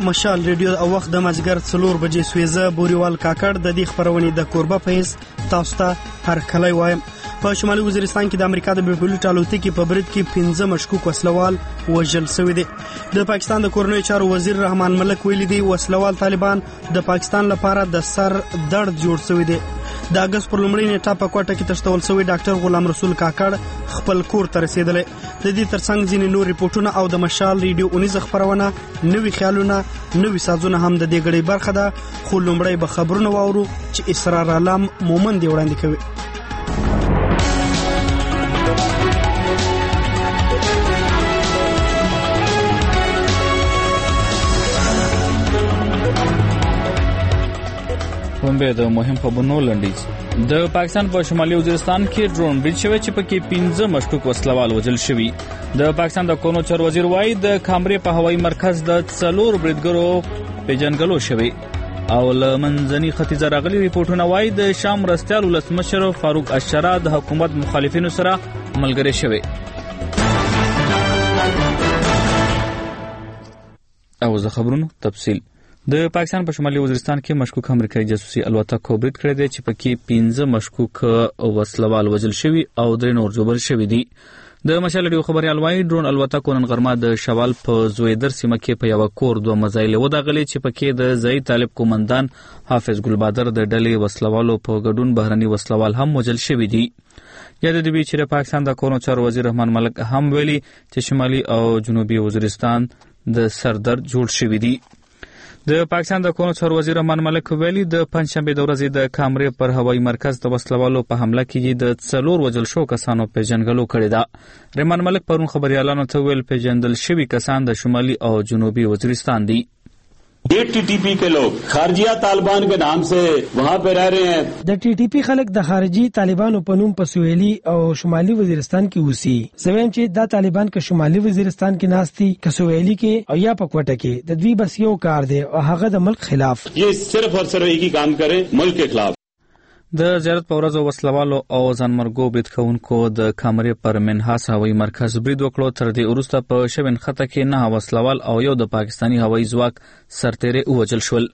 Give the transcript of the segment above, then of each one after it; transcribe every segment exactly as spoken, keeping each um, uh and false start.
مشال ریډیو او وخت د مازیګر څلور بجې سویزه بوریوال کاکړ د دې خبرونې د کوربه په حیث تاسو ته هرکلی وایم. په شمالي وزیرستان کې د امریکا د بیپلوټ الوتکې په برید کې پنځه مشکوک وسلوال وژل شوي دي. د پاکستان د کورنیو چارو وزیر رحمان ملک ویلي دی وسلوال طالبان د پاکستان لپاره د سر درد جوړ شوي دي. د اگست پر لومړۍ نیټه په کوټه کې تشتول شوی ډاکټر غلام رسول کاکړ خپل کور ته رسیدلی. د دې ترڅنګ ځینې نور ریپورټونه او د مشال ریډیو اونیزه خبرونه نوي خیالونه نوي سازونه هم د دې غړي برخه ده. خو لومړی به خبرونه واورو چې اسرار عالم مومن دی وړاندې کوي. ومبه د مهم خبرونو لنډیز. د پاکستان په شمالي وزیرستان کې ډرون برید شوی چې پکې پنځه مشکوک وسلوال وژل شوي. د پاکستان د کورنیو چارو وزیر وايي د کامرې په هوایي مرکز د څلور بریدګرو پیژنګلو شوی او له منځني ختیځه راغلي ریپورتونه وايي د شام مرستیال ولسمشر فاروق اشرا د حکومت مخالفینو سره ملګری شوی. او زه خبرونو تفصیل. د پاکستان په شمالي وزیرستان کې مشکوک امریکایي جاسوسي الوتکه برید کړی دی چې پکې پنځه مشکوک وسلوال وژل شوي او درې نور ژوبل شوي دي. د مشال ریډیو خبريال وايي ډرون الوتکه نن غرمه د شوال په زویدر سیمه کې په یو کور دوه مزایل ودغلي چې پکې د زئی طالب قومندان حافظ ګلبادر د ډلې وسلوالو په ګډون بهرني وسلوال هم وژل شوي دي. یاد دی چې د پاکستان د کورنیو چارو وزیر رحمان ملک هم ویلي چې شمالي او جنوبي وزیرستان د سردرد جوړ شوي دي. د پاکستان د کورنیو چارو وزیر رحمان ملک ویلي د پنځشنبه د ورځې د کامرې پر هوایي مرکز د وسلوالو په حمله کې د څلور وژل شو کسانو پیژنګلو کړې ده. رحمان ملک پرون خبريالانو ته ویل پیژندل شوي کسان د شمالي او جنوبي وزیرستان دي. ये टीटीपी के लोग खारजिया तालिबान के नाम से वहाँ पे रह रहे हैं. د टीटीपी خلک د خارجي طالبانو په نوم په سویلي او شمالي وزیرستان کې اوسي. زویم چې دا طالبان که شمالي وزیرستان کې ناشتي که سویلي کې او یا په کوټه کې د دوی بس یو کار دی او هغه د ملک خلاف. یہ صرف اور صرف ایک ہی کام کرے ملک کے خلاف. د زیارت په ورځ وسلوالو او ځانمرګو برید کوونکو د کامرې پر منحاس هوایي مرکز برید وکړو. تر دې وروسته په شبن خطه کې نه وسلوال او یو د پاکستاني هوایي ځواک سرتیری وژل شول.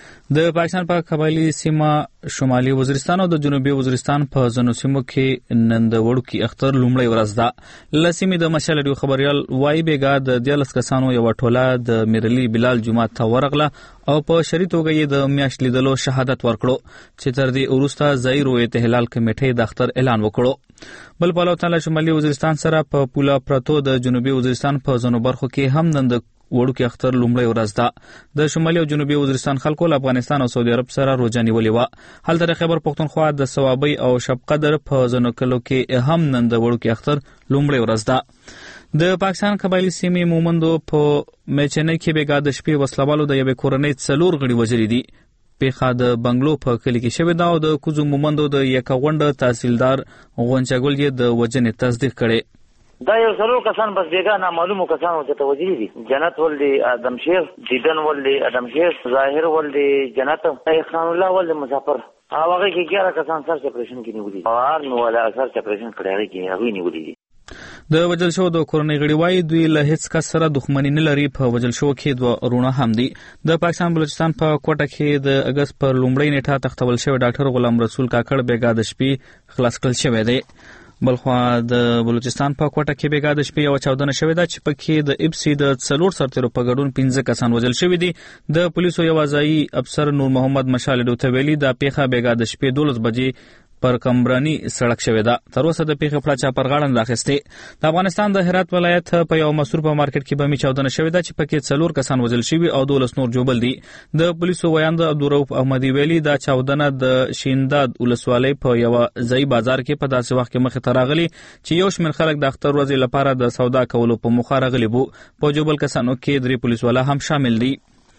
د پاکستان په قبایلی سیمه شمالي وزیرستان او د جنوبي وزیرستان په ځینو سیمو کې نن د وړوکي اختر لومړی ورځ ده. لسیمې د مشال ریډیو خبريال وايي بیګا د دیالس کسانو یو ټوله د میرلی بلال جمعه ته ورغله او په شری توګه یې د میاشت لیدلو شهادت ورکړو چې تر دې وروسته ځای رویت هلال کمیټې د اختر اعلان وکړو. بل په لور شمالي وزیرستان سره په پولا پرتو د جنوبي وزیرستان په ځینو برخو کې هم نن د وړوکی اختر لومړی ورځ ده. د شمالي او جنوبي وزیرستان خلکو له افغانستان او سعودي عرب سره روژه نیولې وه. هلته خیبر پښتونخوا د ثوابۍ او شب قدر په ځینو کلو کې هم نن د وړوکی اختر لومړی ورځ ده. د پاکستان قبایلی سیمې مومندو په میچنۍ کې بیګا د شپې وسلوالو د یوې کورنۍ څلور غړي وژلي دي. پیښه د بنگلو په کلی کې شوې ده او د کوزو مومندو د یکاونډ تحصیلدار غونچګل یې د وژنې تصدیق کړي. دا یو څلور کسان بس بیګا نامعلومو کسانو ته وژلي دي. جنت ولدي ادم شیخ، دیدن ولدي ادم شیخ، ظاهر ولدي جنت، احسان الله ولدي مسافر. هغه کې ګیاره کسان سر اپریشن کې نیولي او هر نو ولا سر اپریشن کړی کې هغه نیولي دي. د وجل شو د کورنۍ غړي وايي دوی له هیڅ کس سره دښمنی نه لري. په وجل شو کې دوه رونه هم دي. د پاکستان بلوچستان په کوټه کې د اگست پر لومړۍ نیټه تختول شوی ډاکټر غلام رسول کاکړ بیګا د شپې خلاص کړل شوی دی. بلخوا د بلوچستان په کوټه کې بیګا د شپې یو چاودنه شوې ده چې پکې د اپسی د څلور سرتیرو په ګډون پنځه کسان وژل شوي دي. د پولیسو یو ځایي افسر نور محمد مشال ډوته ویلي دا پیښه بیګا د شپې دولس بجې پر کمرانی سړک شوې ده. تر اوسه د پیښې پړه چا پر غاړه نه اخیستې. د افغانستان د هرات ولایت په یو مصروف مارکیټ کې بمي چاودنه شوې ده چې پکې څلور کسان وژل شوي او دولس نور جوبل دي. د پولیسو ویاند عبدالرؤف احمدي ویلي دا چاودنه د شینداد ولسوالۍ په یو ځای بازار کې په داسې وخت کې مخې ته راغلي چې یو شمېر خلک د اختر ورځې لپاره د سودا کولو په موخه راغلي وو. په جوبل کسانو کې درې پولیس والا هم شامل دي.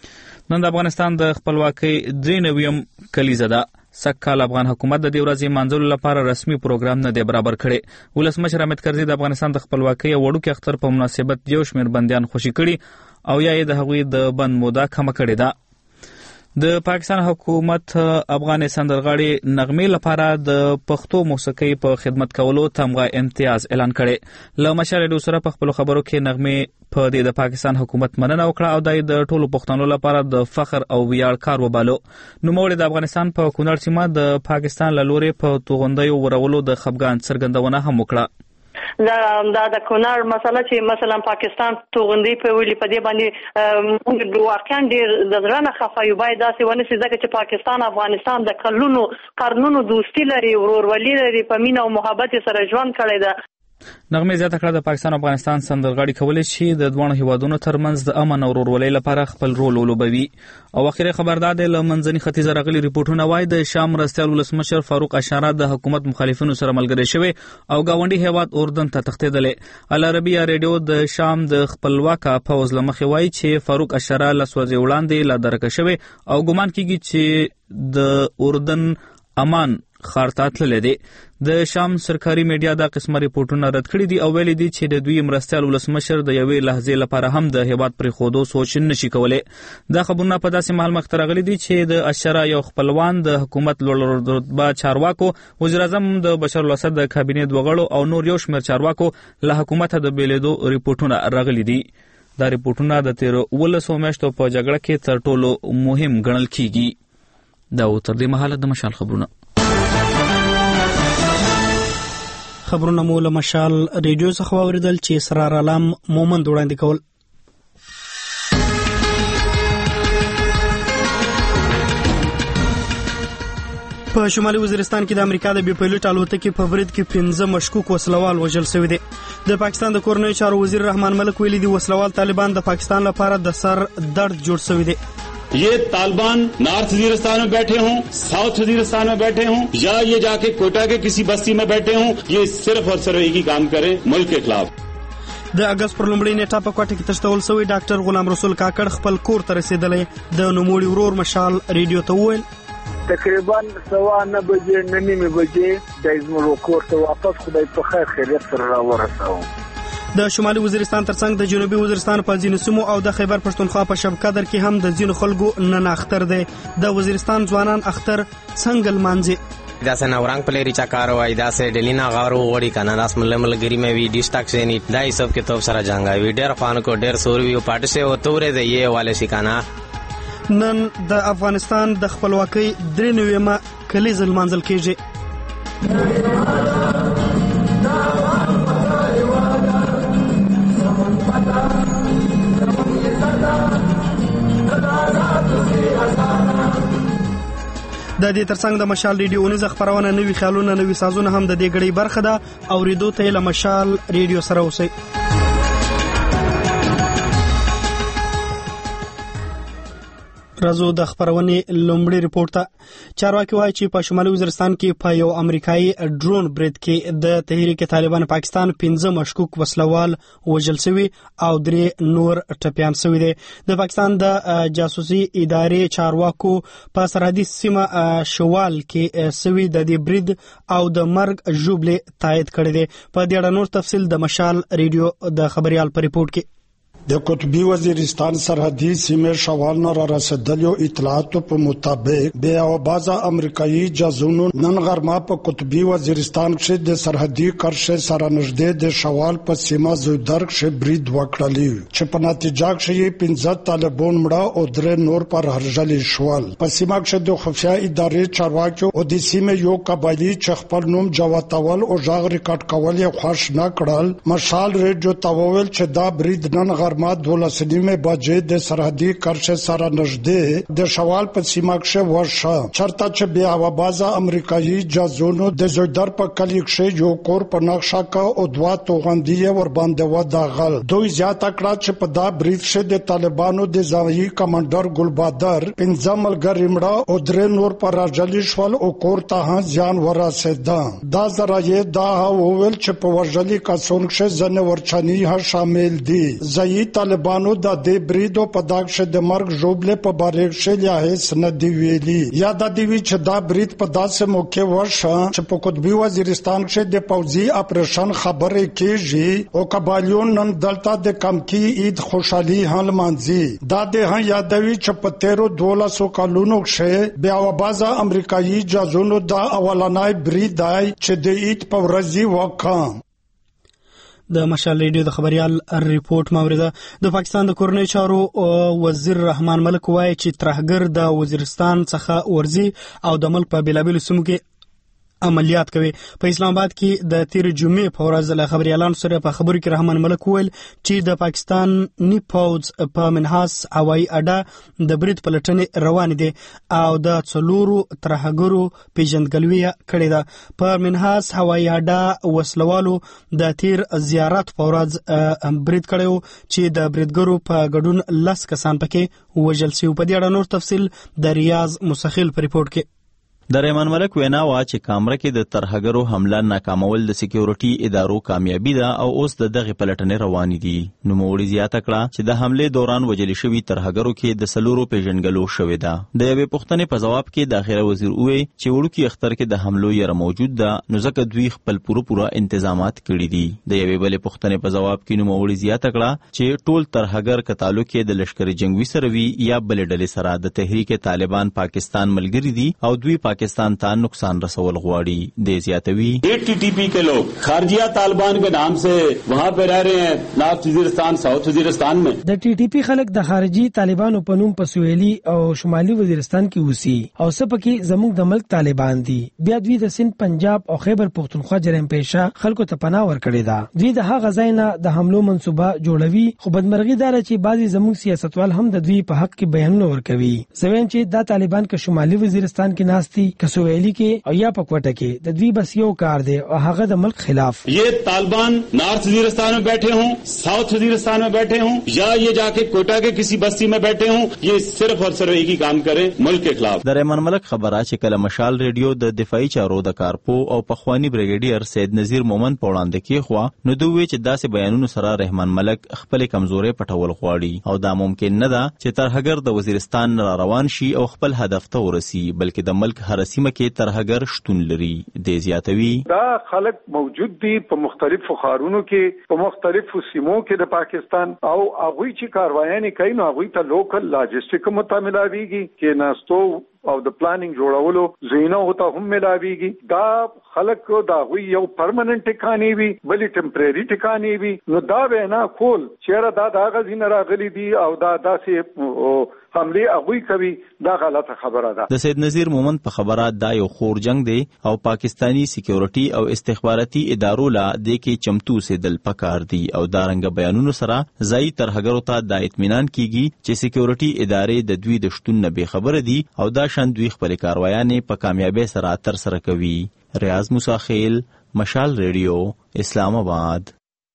نن د افغانستان د خپلواکۍ درې نویم کلیزه ده. سکهال افغان حکومت د دې ورځې مانځلو لپاره رسمي پروګرام نه دی برابر کړی. ولسمشر حامد کرزي د افغانستان د خپلواکۍ او وړوکي اختر په مناسبت یو شمېر بندیان خوشي کړي او یا یې د هغوی د بند موده کمه کړې ده. د پاکستان حکومت افغان سندرغاړي نغمې لپاره د پښتو موسیقي په خدمت کولو تمغه امتیاز اعلان کړي. له مشر ډو سره په خپل خبرو کې نغمې په دې د پاکستان حکومت مننه وکړه او د ټولو پښتنو لپاره د فخر او ویاړ کار وبالو. نوموړي د افغانستان په کونړ سیمه د پاکستان له لوري په توغندیو ورولو د خپګان څرګندونه هم وکړه. دا دا د کونړ مسله چې مثلا پاکستان توغندي په ویلي په دې باندې موږ واقعا ډېر د درنه خفایو باید داسې ونه سي ځکه چې پاکستان افغانستان د کلونو قرنونو دوستي لري ورورولي لري په مینه او محبت سره ژوند کړی ده. نغمې زیاته کړه د پاکستان او افغانستان سندرغاړي کولای شي د دوه هیوادونو ترمنځ د امن او ورورولۍ لپاره خپل رول ولوبوي. او اخیری خبردار د لمنځني ختیځ راغلي ریپورتونه وايي د شام مرستیال ولسمشر فاروق اشاره د حکومت مخالفینو سره ملګری شوی او گاونډي هیواد اردن ته تښتیدل. العربیه ریډیو د شام د خپلواکه پوز لمخې وايي چې فاروق اشاره لسوځي وړاندې لا درک شوی او ګومان کیږي چې د اردن امان خارطات تللی دی. د شام سرکاري میډیا دا قسمه ریپورتونه رد کړي دي او ویلي دي چې د دوی مرستیال ولسمشر د یوې لحظې لپاره هم د هیواد پر خودو سوچ نشي کولای. دا خبرونه په داسې مهال مخ ته راغلي دي چې د اشاره یو خپلوان د حکومت لوړ رتبه چارواکو وزیر اعظم د بشار الاسد د کابینې دوغړو او نور یو شمېر چارواکو له حکومت د بیلیدو ریپورتونه راغلي دي. دا ریپورتونه د تیر ولسو میاشتو په جګړه کې تر ټولو مهم ګڼل کیږي. دا تر دې مهاله د مشال خبرونه خبرونه مو له مشال ریډیو څخه واوریدل چې اسرار علام مومند وړاندې کول. په شمالي وزیرستان کې د امریکا د بي پایلوټ الوتکې په برید کې پنځه مشکوک وسلوال وژل شوي دي. د پاکستان د کورنیو چارو وزیر رحمان ملک ویلي دي وسلوال طالبان د پاکستان لپاره د سر درد جوړ شوي دي. ये तालिबान नॉर्थ वजीरिस्तान में बैठे हों, साउथ वजीरिस्तान में बैठे हों या ये जाके कोटा के किसी बस्ती में बैठे हों, ये सिर्फ और सिर्फ एक ही काम करें मुल्क के खिलाफ. د اگست پر لومړۍ نیټه په کوټه کې تشتول شوی ډاکټر غلام رسول کاکړ خپل کور ته رسیدلی د نوموړي ورور مشال ریډیو ته وویل تقریبا سوا نه بجې نه نیمې بجې د زموږ کور ته واپس خدای په خیر خیریت سره راورساوم. د شمالي وزیرستان ترڅنګ د جنوبي وزیرستان په ځینو سیمو او د خیبر پښتونخوا په شب قدر کې هم د ځینو خلکو نن اختر دی. د وزیرستان ځوانان اختر څنګه لمانځي دا سه نورنګ پلیری چا کار وای دا سه ډلینا غارو وړي کنه راس مل ملګری مې وی ډیسټاک سینی دای سب کې تو سره جنگا وی ډیر خان کو ډیر سور وی پټ سه او تورې دی یې والے شکانا. نن د افغانستان د خپلواکۍ درې نوېمه کلیز لمانځل کېږي. د دې ترڅنګ د مشال ریډیو اونیزه خبرونه نوي خیالونه نوي سازونه هم د دې غړي برخه ده او ریډیو ته له مشال ریډیو سره اوسئ. راځو د خبرونې لومړی ریپورت ته. چارواکي وایي چې په شمالي وزیرستان کې په یو امریکایي ډرون برید کې د تحریک طالبان پاکستان پنځه مشکوک وسلوال وژل شوي او درې نور ټپیان شوي دي. د پاکستان د جاسوسي ادارې چارواکو په سرحدي سیمه شوال کې شوي د دې برید او د مرګ ژوبلې تایید کړی دی. په دې اړه نور تفصیل د مشال ریډیو د خبريال په ریپورت کې. د قطبی وزیرستان سرحدي سیمه شوال نه را رسیدلو اطلاعاتو په مطابق بیا وبازه امریکایي جاسوسو نن غرمه په قطبی وزیرستان کې د سرحدي کرښې سره نږدې د شوال په سیمه زودرګ کې برید وکړلی چې په نتیجه کې پنځه طالبان مړه او درې نور پر هرجلی شول. په سیمه کې د خفیا ادارې چارواکي او د سیمه یو قبایلی چې خپل نوم جواتول او ژغ ریکارډ کول یې خوښ نه کړل. مشال ریډیو ته وویل چې دا برید نن غرمه ما دولس نیمه بجې د سرحدي کرښې سره نږدې د شوال په سیمه کې وشو چرته چې بیا وبازه امریکایي جاسوسو د زویدر په کلی کې یو کور په نقشه کې او دوا توغندي ور باندې وداغل. دوی زیاته کړه چې په دا بریف کې د طالبانو د ځایي کمانډر ګلبادر پنځه ملګري مړه او درې نور پر راجلی شول او کور ته ځان ورسېده. دا ذرایع دا وویل چې په ورجلی کسون کې ځنه ورچنی ها شامل دي. ځایي طالبانو د دې بریدو په داغ د مرګ جوړلې په باره کې یا هیڅ نه دی ویلي یا د دې چې دا برید په داسې موقع وشو چې په قطبي وزیرستان کې د پوځي اپریشن خبرې کېږي او قبایلیون نن دلته د کمکی عید خوشحالي هم لمانځي دا د هغه یادوي چې په تیرو دولسو کلونو کې بیا وبازه امریکایي جاسوسانو د اولنای برید دی چې د عید په ورځ وکړ. د مشال ریډیو د خبريال ریپورت ماوریده د پاکستان د کورنۍ چارو وزیر رحمان ملک وایي چې ترهګر د وزیرستان څخه ورزي او د ملک په بلابل سیمو کې عملیات کوي. په اسلام آباد کې د تیر جمعې په ورځ له خبريالانو سره په خبرو کې رحمان ملک ویل چې د پاکستاني پوځ په منحاس هوایي اډه د برید پلټنې روان دي او د څلورو ترهګرو پیژندګلوي کړې ده. په منحاس هوایي اډه وسلوالو د تیر زیارت په ورځ برید کړو چې د بریدګرو په ګډون لس کسان پکې وژل شوي. په دې اړه نور تفصیل د ریاض مسخیل په ریپورت کې. د رحمان ملک وینا وا چې کامره کې د ترهګرو حمله ناکامول د سکیورټي ادارو کامیابی ده او اوس د دغه پلټنې روانې دي. نو موړي زیاته کړه چې د حمله دوران وجل شوی ترهګرو کې د سلورو پیژنګلو شوې ده. د یوې پوښتنې په جواب کې داخله وزیر وویل چې وړوکی اختر کې د حملو یې موجود ده نو ځکه دوی خپل پوره پوره تنظیمات کړی دي. د یوې بلې پوښتنې په جواب کې نو موړي زیاته کړه چې ټول ترهګر ک تعلق کې د لشکر جنگوي سره وی یا بل ډلې سره د تحریک طالبان پاکستان ملګری دي او دوی پاکستان ته نقصان رسول غواړي. د زیاتوي ٹی ٹی پی کے لوگ خارجیہ طالبان کے نام سے وہاں پہ رہ رہے ہیں نارتھ وزیرستان ساؤتھ وزیرستان میں. د ټي ټي پی خلک د خارجي طالبانو په نوم په سویلي او شمالي وزیرستان کې اوسي او سپکي زموږ د ملک طالبان دي. بیا دوی د سند پنجاب او خیبر پختونخوا جرم پېښه خلکو ته پناه ورکړي ده. دوی د هغه ځای نه د حملو منصوبه جوړوي خو بدمرغي دار چې بعضي زموږ سیاستوال هم د دوی په حق کې بیانونه ورکوي. زویم چې دا طالبان که شمالي وزیرستان کې ناشتي که سویلي کې او یا په کوټه کې د دوی بس یو کار دی او هغه د ملک خلاف. یہ طالبان نارتھ وزیرستان میں بیٹھے ہوں ساؤتھ وزیرستان میں بیٹھے ہوں یا یہ جا کے کوٹا کے کسی بستی میں بیٹھے ہوں یہ صرف اور صرف ایک ہی کام کریں ملک کے خلاف. د رحمان ملک خبره چې کله مشال ریډیو د دفاعي چارو د کارپو او پخوانی بریګیډیر سید نذیر مومن په وړاندې کې خو نو دوی چې داسې بیانونو سره رحمان ملک خپل کمزوري پټول غواړي او دا ممکن نه ده چې ترهګر د وزیرستان را روان شي او خپل هدف ته ورسي بلکې د ملک هر سیمه کې ترهګر شتون لري. د زیاتوي دا خلک موجود دي په مختلفو ښارونو کې په مختلفو سیمو کې د پاکستان او هغوی چې کاروایانې کوي نو هغوی ته لوکل لاجسټیک متملاویږي کې ناستو او د پلانینګ جوړولو زینه هوته هم ملاویږي. دا خلک دا غوي یو پرمننت ټکانې وي بلې ټمپرری ټکانې وي نو دا وینا کول چیرې دا د غزینه راغلي دي او دا داسې حمله اغوی کوي دا غلطه خبره ده. د سید نذیر مومن په خبره دا یو خور جنگ دی او پاکستانی سکیورټي او استخباراتي ادارو لا د کې چمتو سیدل پکار دي او دارنګ بیانونو سره ځای ترهګرو ته د اطمینان کیږي چې سکیورټي ادارې د دوی د شتون نه به خبره دي او دا شان دوی خپل کاروایانې په کامیابی سره تر سره کوي. ریاض مساخیل مشال ریډیو اسلام آباد.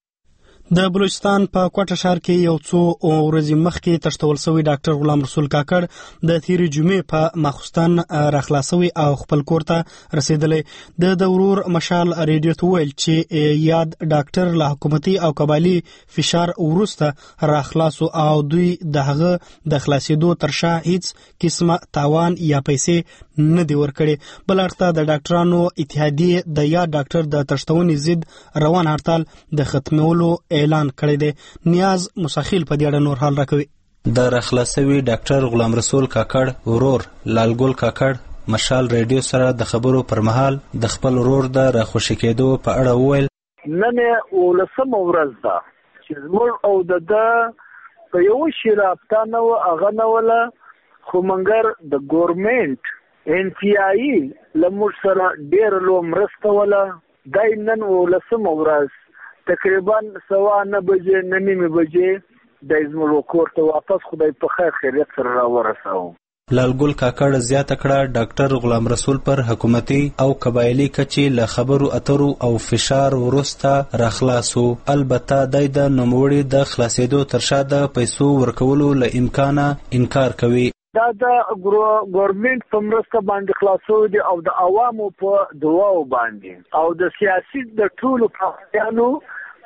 د بلوچستان په کوټه ښار کې یو څو ورځې مخکې تښتول شوی ډاکټر غلام رسول کاکړ د تیر جمعې په ماخوستن راخلاصوي او خپل کور ته رسیدلی. د د ورور مشال ریډیو ته ویل چې یاد ډاکټر له حکومتي او قبایلي فشار وروسته راخلاصو او دوی د هغه د خلاصېدو تر شا هیڅ قسمه تاوان یا پیسې نه دی ورکړي. بل اړخ د ډاکټرانو اتحادیې د یاد ډاکټر د تښتونې ضد روان هړتال د ختمولو اعلان کړی دی. نیاز مساخیل په دې اړه نور حال راکوي. د راخلاصوي ډاکټر غلام رسول کاکړ ورور لالګل کاکړ مشال ریډیو سره د خبرو پر مهال د خپل ورور د راخوشي کېدو په اړه وویل نن ولسمه ورځ ده چې زموږ او د ده په یو شي رابطه نه وه هغه نه وله خو منګر د ګورمنټ ان پی آی له موږ سره ډېره لویه مرسته وله. دی نن ولسمه ورځ تقریبا سوا نه بجې نه نیمې بجې د زموږ کور ته واپس خدای په خیر خیریت سره راورساوه. لالګل کاکړ زیاته کړه ډاکټر غلام رسول پر حکومتي او قبایلی کچې له خبرو اترو او فشار وروسته راخلاصو. البته دای د نوموړي د خلاصېدو تر شا د پیسو ورکولو له امکانه انکار کوي. دا د ګورمنټ په مرسته باندې خلاصو دي او د عوامو په دعاو باندې او د سیاسي د ټولو پارټیانو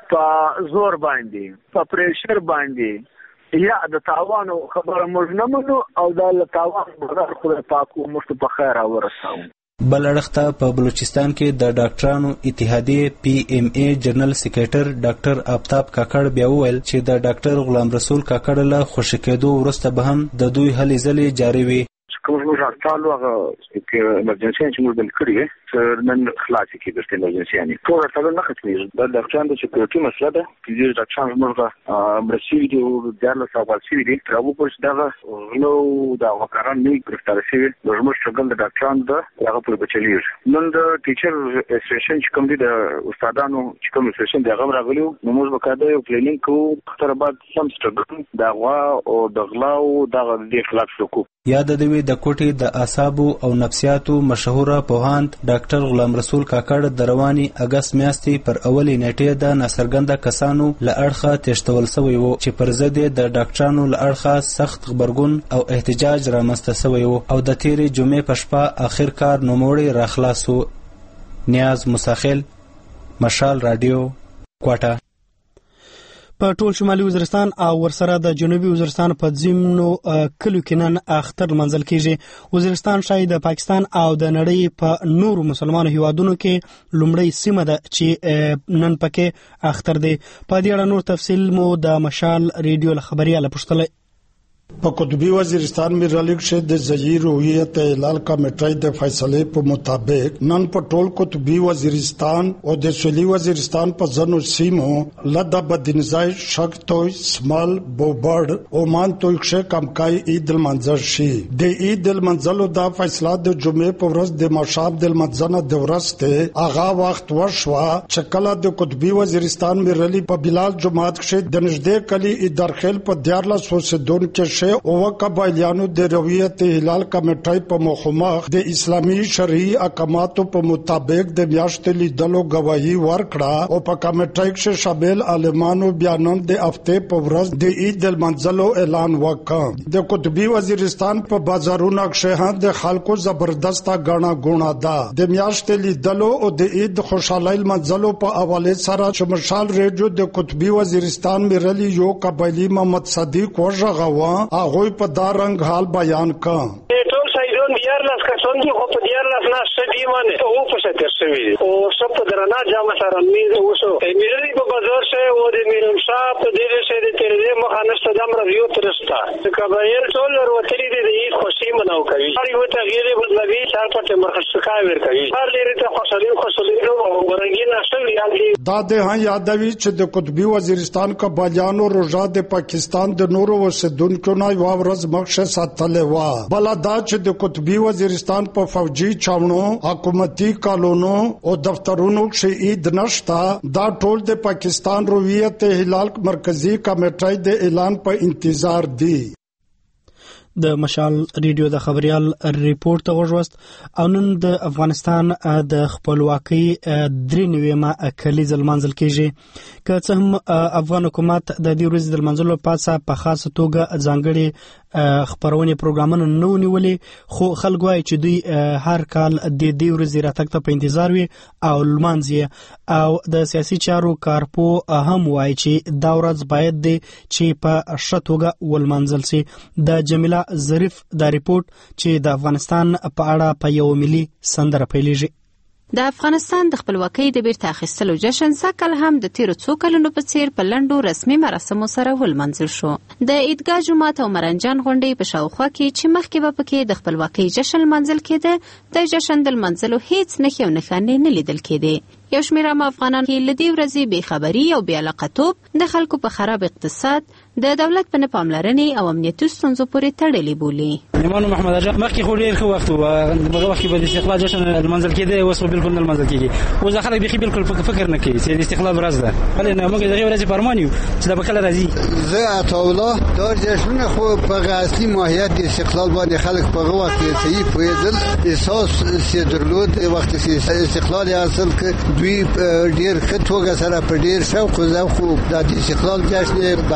په زور باندې په پریشر باندې یا د تاوان خبره موږ نه منو او د تاوان خبره خدای پاک موږ په خیر ورساو. بل اړخته په بلوچستان کې د ډاکټرانو اتحادیې پی ایم ای جنرال سیکریټر ډاکټر آفتاب کاکړ بیا وویل چې د ډاکټر غلام رسول کاکړ له خوشی کېدو وروسته به هم د دوی هلې ځلې جاري وي. کوم موږ راځو هغه چې ایمرجنسي چې موږ بل کړی چې نن خلاص کی د ایمرجنسي یعنی ټول ټول نه ختمي د ډاکټرانو د سکیورټي مسله ده چې ډاکټرانو موږ مرسي دي او دغه سوال شي دي تر اوبه پوښتنه دغه نو دا وکړان نه گرفتار شي موږ شغل د ډاکټرانو د هغه په بچلیږي نن د ټیچر اسوسییشن چې کوم دي د استادانو چې کوم اسوسییشن دی هغه راغلیو نو موږ وکړو یو پلانینګ کوو تر بعد سم سټګ دا غوا او دغلاو دغه د خلاف شکو. یاد د وی د کوټې د اعصابو او نفسیاتو مشهوره پوهاند ډاکټر غلام رسول کاکړ د رواني اگست میاشتې پر اولې نیټې د ناڅرګنده کسانو له اړخه تشتول شوی وو چې پر ضد د ډاکټرانو له اړخه سخت خبرګون او احتجاج رامنځته شوی وو او د تیرې جمعې په شپه اخر کار نوموړی راخلاصو. نیاز مساخل، مشال رادیو، کوټه. په ټول شمالي وزیرستان او ورسره د جنوبي وزیرستان په ځینو کلو کې نن اختر منځل کېږي. وزیرستان شاید د پاکستان او د نړۍ په نورو مسلمانو هیوادونو کې لومړی سیمه ده چې نن پکې اختر دی. په دې اړه نور تفصیل مو د مشال ریډیو له خبرياله پوښتلی. په قطبی وزیرستان میں رلیک سے د ظهیر هویت اعلان کمیټې د فیصلې په مطابق نن په ټول قطبی وزیرستان او د سویلي وزیرستان په ځینو سیمو لدا بدنځای شک توي سمال بوبړ عمان توي ښه کمکای عید المنظر شي. د عید المنظر دا فیصله د جمعې په ورځ د مشاب د المنظر د ورسته اغا وخت وشوا چکلا د قطبی وزیرستان میں رلی په بلال جماعت کې د نږدې کلی ادارخل په دیارلا سوسدون کې او قبایلیانو د رویت هلال کمیټې په مخمخ د اسلامي شرعي احکاماتو په مطابق د میاشتې لیدلو گواهی ورکړه او په کمیټې کې شامل عالمانو بیانون د هفته په ورځ د عید المنظر اعلان وکړ. د قطبی وزیرستان په بازارونو کې د خلکو زبردسته غاڼه غوڼه ده. د میاشتې لیدلو او د عید خوشحالۍ منځلو په حواله سره چې مشال ریډیو د قطبی وزیرستان میرلی یو قبایلی محمد صدیق وژغوا هغه په دا رنگ حال بیان کړ. ټول سایډون دیارلاس کسان دي خو په دیارلاس نه سدي باندې او په ستر شوی او سب په درنا جامه سره مې اوسو میرلی په بازار شه او د میرم صاحب په دې شه د تیرې مخانه ستدم رویو ترستا کبایر ټول ورتري دي د خوشي مناو کوي هر یو ته غیره بدلوي چار پټه مرخصه ور کوي هر لري ته خوشالي خوشالي او ورنګین اصلي حالي دا ده ها یادوي چې د قطبی وزیرستان قبایلیانو روزه د پاکستان د نورو وسدونکو نه یو ورځ مخشه ساتلې و. بل دا چې د قطبی وزیرستان په فوجي چاونو حکومتي کالونو او دفترونو کې عید نشتا دا ټول د پاکستان رویت هلال مرکزی کمیټې د اعلان په انتظار دي. د مشال ریډیو د خبريال ریپورت ته وژوست او نن د افغانستان د خپلواکۍ درې نیمه کلیزه منځل کېږي. که څه هم افغان حکومت د دې ورځې د منځلو پاسه په خاصه توګه ځانګړي خبرونه پروګرامونه نه ونیولې خو خلک وايي چې دوی هر کال د دې ورځې راتګ ته په انتظار وي او لمانځي او د سیاسي چارو کارپو هم وايي چې دا ورځ باید د چې په شتوګه ولمنځل سي. د جمیله ظریف دا ریپورت چې د افغانستان په اړه په یو ملي سندره پیلېږي. د افغانستان د خپلواکۍ د بیرته اخیستلو جشن سکل هم د تیرو څو کلونو په څیر په لنډو رسمي مراسمو سره ولمنځل شو. د عیدګاه جومات او مرنجان غونډې په شاوخوا کې چې مخکې به پکې د خپلواکۍ جشن منځل کېده د جشن د منځلو هیڅ نښې او نښانې نه لیدل کېدې. یو شمېر عام افغانان کې له دې ورځې بېخبري او بېعلاقتوب د خلکو په خراب اقتصاد د دولت په نه پاملرنې او امنیتي ستونزو پورې تړلې بولي. ایمان محمد اجا مخکې خو ډېر ښه وخت و هغه وخت کې به د استقلال جشن لمانځل کېده اوس خو بالکل نه لمانځل کېږي. اوس خلک بیخي بالکل فکر نه کوي چې د استقلال ورځ ده. ولې نه موږ د دغې ورځې په ارمان یو چې دا به کله راځي. زه عطاالله دا جشنونه خو په هغه اصلي ماهیت د استقلال باندې خلک په هغه وخت کې صحیح پوهېدل احساس یې درلود وخت چې استقلال یې حاصل کړ دوی ډېر ښه توګه سره په ډېر شوق او ذوق د استقلال جشن برپا کېده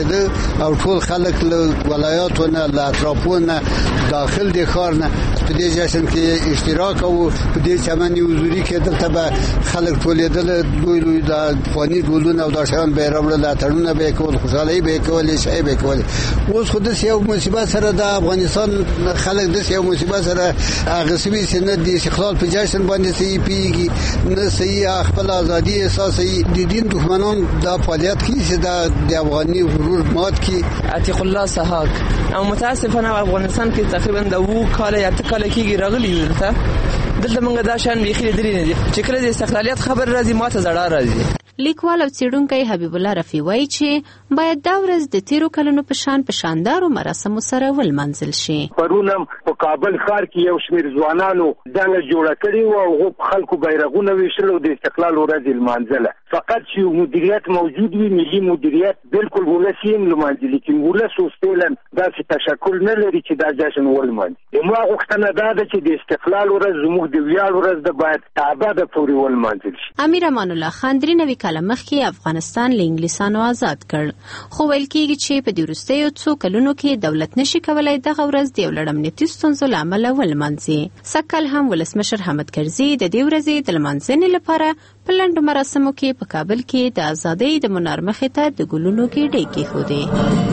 کېده او ټول خلک له ولایاتو نه له اطرافونو داخل د ښار نه په دې جشن کې اشتراک او په دې چمن حضوري کې دلته به خلک ټولېدل دوی لوی د فاني ګلونه او د شان به راوړل اتړونه به کول خوشالۍ به کول شي به کول اوس خو د یو مصیبت سره د افغانستان خلک د یو مصیبت سره هغه سوي سند د استقلال په جشن باندې سي پیږي نه صحیح خپل ازادي احساس د دین دښمنان د فعالیت کې چې د افغاني غرور مات کې عتیق الله سحاق او متاسفانه افغانستان کې تقریبا د وو کال یا تکل کېږي راغلی ورته دلته موږ دا شان بيخي درې نه دي چې کله د استقلالیت خبر راځي ماته زړه راځي. لیکوال او څېړونکی حبیب الله رفیع وایي چې باید دا ورځ د تیرو کلونو په شان په شاندارو مراسمو سره ولمانځل شي. پرونم په کابل ښار کې یو شمېر ځوانانو ډله جوړه کړې وه او هغو خلکو بیرغونه ویشل او د استقلال ورځ یې لمانځله. فقط چې مدیریت موجود وي ملي مدیریت بالکل ولس یې هم لمانځي لیکن ولس اوس فعلا داسې تشکل نه لري چې دا جشن ولمانځي. زما غوښتنه دا ده چې د استقلال ورځ زموږ د ویاړ ورځ ده باید تر ابده پورې ولمانځل شي. امیر امان الله خان درې نوي کاله مخکې افغانستان له انګلیسانو آزاد کړ خو ویل کېږي چې په دې وروستیو څو کلونو کې دولت نشي کولای دغه ورځ د یو لړ امنیتي ستونزو له امله ولمانځي. سږکال هم ولسمشر حامد کرزي د دې ورځې د لمانځنې لپاره په لنډو مراسمو کې په کابل کې د ازادۍ د منار مخې ته د ګلونو ګېډۍ کېښودې.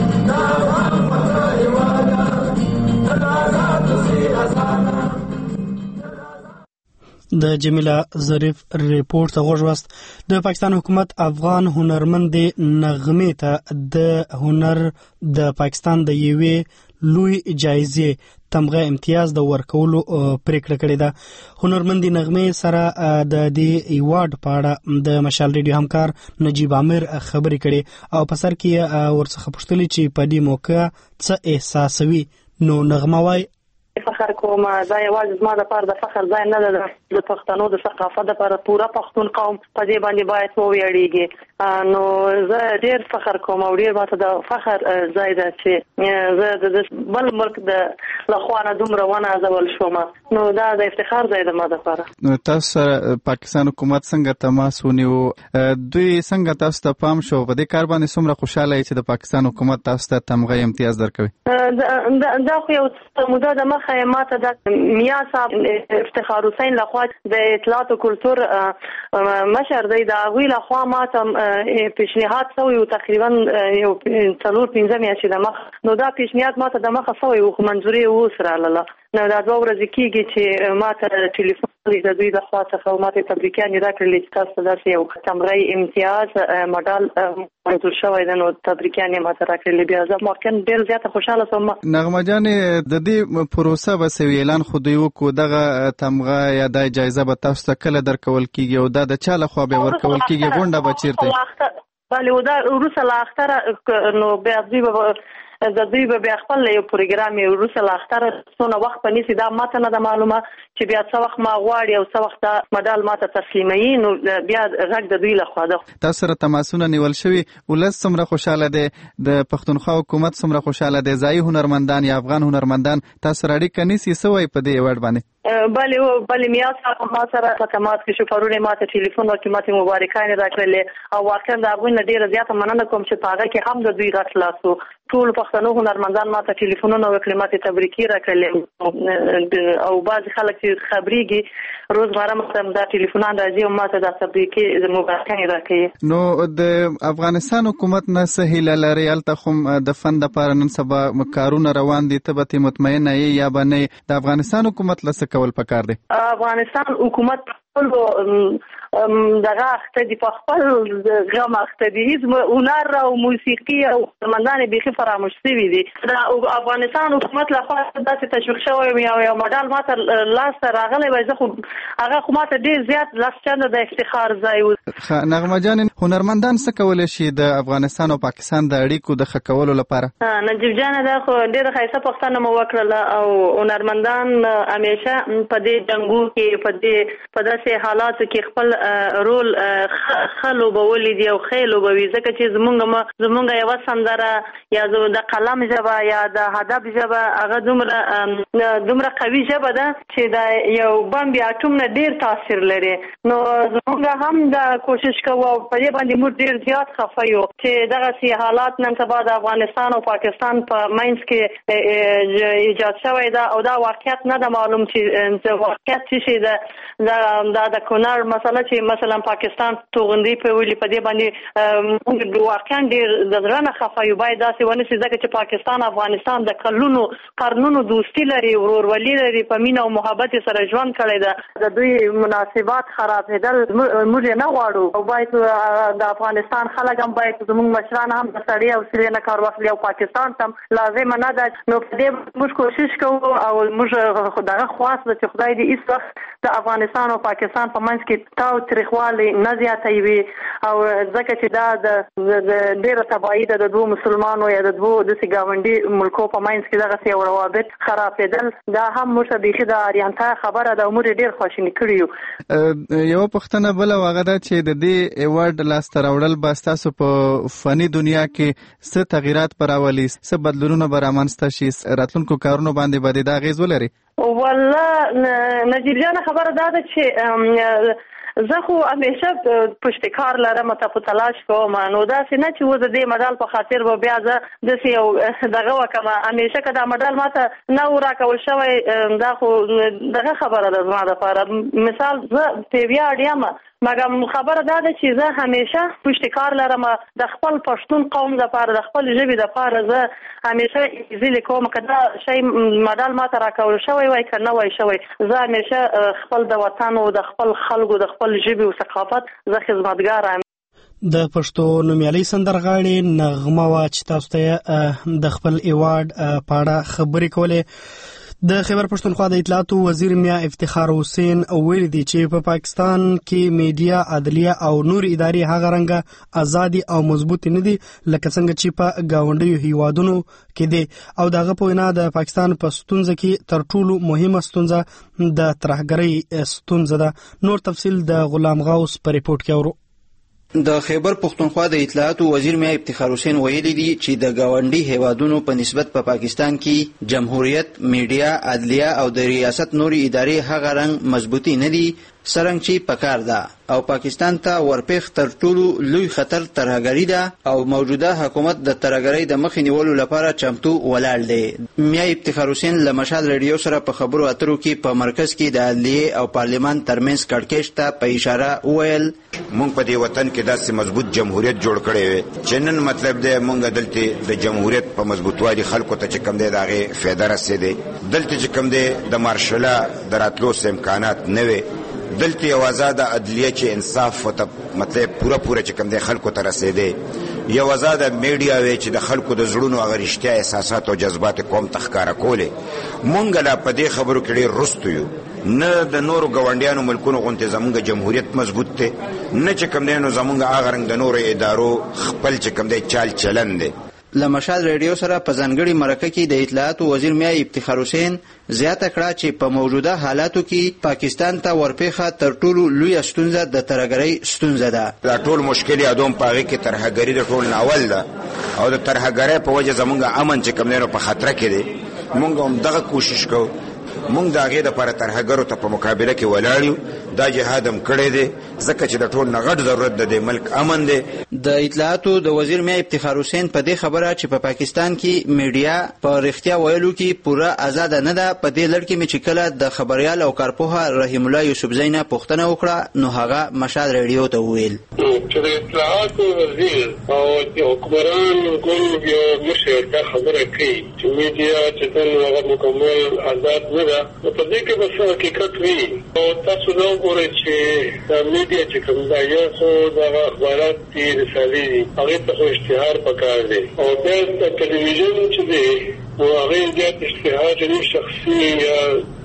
د جمیله ظریف ریپورت ته غوږ واست. د پاکستان حکومت افغان هنرمند نغمې ته د هنر د پاکستان د یوې لوی جایزې تمغه امتیاز د ورکولو پریکړه کړې ده. هنرمند نغمې سره د دې ایوارډ په اړه د مشال ریډیو همکار نجیب عامر خبرې کړې او په سر کې ورڅخه پوښتلې چې په دې موقع څه احساسوي. نو نغمه وایي فخر کوم دا یوازې زما لپاره د فخر ځای نه ده د پښتنو د ثقافت لپاره پوره پښتون قوم په دې باندې باید وویاړیږي. نو زه ډېر فخر کوم او ډېر ماته د فخر ځای ده چې زه د بل ملک د لخوا نه دومره ونازول شوم. نو دا د افتخار ځای ده ما لپاره. نو تاسو سره پاکستان حکومت څنګه تماس ونیو؟ دوی څنګه تاسو ته پام شو په دې کار باندې څومره خوشاله یې چې د پاکستان حکومت تاسو ته تمغه امتیاز درکوي؟ دا خو یو موده د مخه ماته د میا صاحب افتخار حسین لخوا د اطلاعات او کلتور مشر دی د هغوی لخوا ماته پیشنهاد شوی و تقریبا یو څلور پنځه میاشتې د مخ. نو دا پیشنهاد ماته د مخه شوی و خو منظوري یې اوس راغله. نو دا دوه ورځې کېږي چې ماته ټلیفون د دوی لخوا څخه ماته تبریکیانې راکړلې چې تاسو داسې یو تمغه امتیاز مډال منظور شوی دی. نو تبریکیانې ماته راکړلې. بیا زه واقعا ډېر زیاته خوشحاله شوم. نغمه جانې د دې پروسه به سوي اعلان خو دوی وکړو دغه تمغه یا د جایزه به تاسو ته کله درکول کېږي او دا د چا لخوا به ورکول کېږي؟ غونډه به چیرته؟ بله دا وروسته له اختره نو بیا دوی به د دوی به بیا خپل یو پروګرام یې وروسته له اختره څونه وخت به نیسي دا ماته نه ده معلومه چې بیا څه وخت ما غواړي او څه وخت دا مډال ماته تسلیموي. نو بیا غږ د دوی لخوا ده. تاسو سره تماسونه نیول شوي ولس څومره خوشحاله دی؟ د پښتونخوا حکومت څومره خوشحاله دی؟ ځایي هنرمندان یا افغان هنرمندان تاسو سره اړیکه نیسي؟ څه وایي په دې ایوارډ باندې؟ بله بله میا صاحب ما سره په تماس کې شو. پرون یې ماته ټلیفون وکړ ماته مبارکانې راکړلې او واقعا د هغوی نه ډېره زیاته مننه کوم چې په هغه کې هم د دوی غږ خلاص و. ټول پښتنو هنرمندان ماته ټلیفونونه وکړي ماته تبریکي راکړلې او بعضې خلک چې خبرېږي روزمره ماته دا ټلیفونان راځي او ماته دا تبریکي مبارکانې راکوي. نو د افغانستان حکومت نه څه هیله لرئ؟ هلته خو د فن دپاره نن سبا کارونه روان دي، ته به ترې مطمئنه یې یا به نه یې؟ د افغانستان حکومت له څه کول پکار دی؟ افغانستان حکومت خپل دغه اخته دي، په خپل غم اخته دي. هیڅ هنر او موسیقي او هنرمندان بیخي فراموش شوي دي. د افغانستان حکومت لخوا داسې تشویق شوی یو یو مډال ماته لاس ته راغلی وای، زه خو هغه خو ماته ډېر زیات لاس چنده د افتخار ځای و. نغمه جانې هنرمندان څه کولی شي د افغانستان او پاکستان د اړیکو د ښه کولو لپاره؟ نجیب جانه دا خو ډېره ښایسته پوښتنه مو وکړله او هنرمندان همیشه په دې جنګو کې په دې په داسې حالاتو کې خپل څومره رول خلو بولې دی او خېلو بوي ځکه چې زمونږ زمونږ یو سندره یا د قلم ژبه یا د ادب ژبه هغه دومره دومره قوي ژبه ده چې دا یو بم بیا ټوم نه ډیر تاثیر لري. نو زمونږ هم د کوشش کوو په دې باندې موږ ډیر زیات خفه یو چې دغه سي حالات نن سبا د افغانستان او پاکستان په ماینس کې ایجاد شوی دا او دا واقعیت نه د معلوم چې واقعیت چې د د د کونړ مسله چې مثلا پاکستان توغندي په ویلي په دې باندې موږ واقعا ډیر د درنه خفه یو باید داسې ونه شي ځکه چې پاکستان افغانستان د کلونو قرنونو دوستي لري ورورولي لري په مینه او محبت سره ژوند کړی ده د دوی مناسبات خرابېدل موږ نه غواړو او باید د افغانستان خلک هم باید زموږ مشران هم د سړی او سړي نه کار واخلي او پاکستان ته لازم نه ده. نو په دې موږ کوشش کوو او موږ دغه خواست ده چې خدای دې هیڅ وخت د افغانستان او پاکستان په منځ کې تاو تریخوالی نه زیاتوي او ځکه چې دا د ډېره تباهي ده د دوو مسلمانو یا د دوو داسې ګاونډي ملکو په منځ کې دغسې یو روابط خرابېدل دا هم موږ ته بیخي د اریانتا خبره ده او موږ یې ډېر خواشیني کړي یو. یوه پوښتنه بله هغه ده چې د دې ایوارډ لاسته راوړل به ستاسو په فني دنیا کې څه تغییرات به راولي، څه بدلونونه به رامنځته شي، راتلونکو کارونو باندې به د اغېز ولري؟ والله نجیب جان خبره دا ده چې زه خو همیشه پشت کار لرم ته په تلاش کوم نو داسې نه چې و د دې مډال په خاطر به بیا زه داسې یو دغه وکړم. همیشه که دا مډال ماته نه و راکول شوی دا خو دغه خبره ده زما دپاره. مثال زه په ویاړ یم مګم خبره دا ده چې زه همیشه پشت کار لرم د خپل پښتون قوم دپاره د خپل ژبې دپاره زه همیشه زیلې کوم که دا شی مډال ماته راکول شوی وای که نه وای شوی زه همیشه خپل د وطن او د خپل خلکو د خپل ژبې او ثقافت زه خدمتګار یم. د پښتو نومیالۍ سندرغاړې نغمه وه چې تاسو ته د خپل ایوارډ په اړه خبرې کولې. د خیبر پښتونخوا د اطلاعاتو وزیر میا افتخار حسین ویلي دي چې په پاکستان کې میډیا، عدلیه او نور ادارې هغه رنګه ازادي او مضبوطې نه دي لکه څنګه چې په ګاونډیو هیوادونو کې دي او دغه په وینا د پاکستان په ستونزه کې تر ټولو مهمه ستونزه د ترهګرۍ ستونزه ده. نور تفصیل د غلام غوث په ریپورت کې اورو. د خیبر پښتونخوا د اطلاعاتو وزیر میا افتخار حسین ویلي دي چې د ګاونډي هیوادونو په نسبت په پاکستان کې جمهوریت، میډیا، عدلیه او د ریاست نوري ادارې هغه رنګ مضبوطی نه دي څرنګه چې پکار ده او پاکستان ته ورپېښ تر ټولو لوی خطر ترهګري ده او موجوده حکومت د ترهګرۍ د مخې نیولو لپاره چمتو ولاړ دی. میا افتخار حسین له مشال ریډیو سره په خبرو اترو کې په مرکز کې د عدلیه او پارلمان ترمنځ کړکېچ ته په اشاره وویل مونږ په دې وطن کې داسې مضبوط جمهوریت جوړ کړی وی چې نن مطلب دی مونږ دلته د جمهوریت په مضبوطوالي خلکو ته چې کوم دی د هغې فایده رسېدی. دلته چې کوم دی د مارشله د راتلو امکانات نه وي. دلته یو آزاده عدلیه چې انصاف ته مطلب پوره پوره چې کوم دی خلکو ته رسېدی. یو آزاده میډیا وی چې د خلکو د زړونو هغه رښتیا احساسات او جذبات قوم ته ښکاره کولې. مونږ لا په دې خبرو کې ډېر رستو یو. نه د نورو ګاونډیانو ملکونو غوندې زمونږ جمهوریت مضبوط دی، نه چې کوم دی نو زمونږ هغه رنګ د نورو ادارو خپل چې کوم دی چال چلن دی. له مشال ریډیو سره په ځانګړي مرکه کې د اطلاعاتو وزیر میا افتخار حسین زیاته کړه چې په موجوده حالاتو کې پاکستان ته ورپېښه تر ټولو لویه ستونزه د ترهګرۍ ستونزه ده. دا ټول مشکل یادوم په هغې کې ترهګري د ټول ناول ده او د ترهګرۍ په وجه زمونږ امن چې کوم دی نو په خطره کې دی. مونږ هم دغه کوشش کوو مونږ د هغې دپاره ترهګرو ته په مقابله کې ولاړ یو. دا جهاد هم کړی دی ځکه چې د ټول نه غټ ضرورت د دې ملک امن دی. د اطلاعاتو د وزیر میا افتخار حسین په دې خبره چې په پا پاکستان کې میډیا په رښتیا ویلو کې پوره آزاده نه ده په دې لړ کې مې چې کله د خبریال او کارپوهه رحیم الله یوسفزۍ نه پوښتنه وکړه نو هغه مشال ریډیو ته وویل چې د اطلاعاتو وزیر او د حکمران ګوند یو مشر دا خبره کوي چې میډیا چې څنګه هغه مکمل آزاد نه ده په دې کې به څه حقیقت وي. او تاسو دا وګورئ چې دا میډیا چې کوم دا یو خو دغه اخبارات دي رسالې دي هغې ته خو اشتهار پکار دی او بیا د ټلویزیون چې دی نو هغې زیات اشتهار چې شخصي یا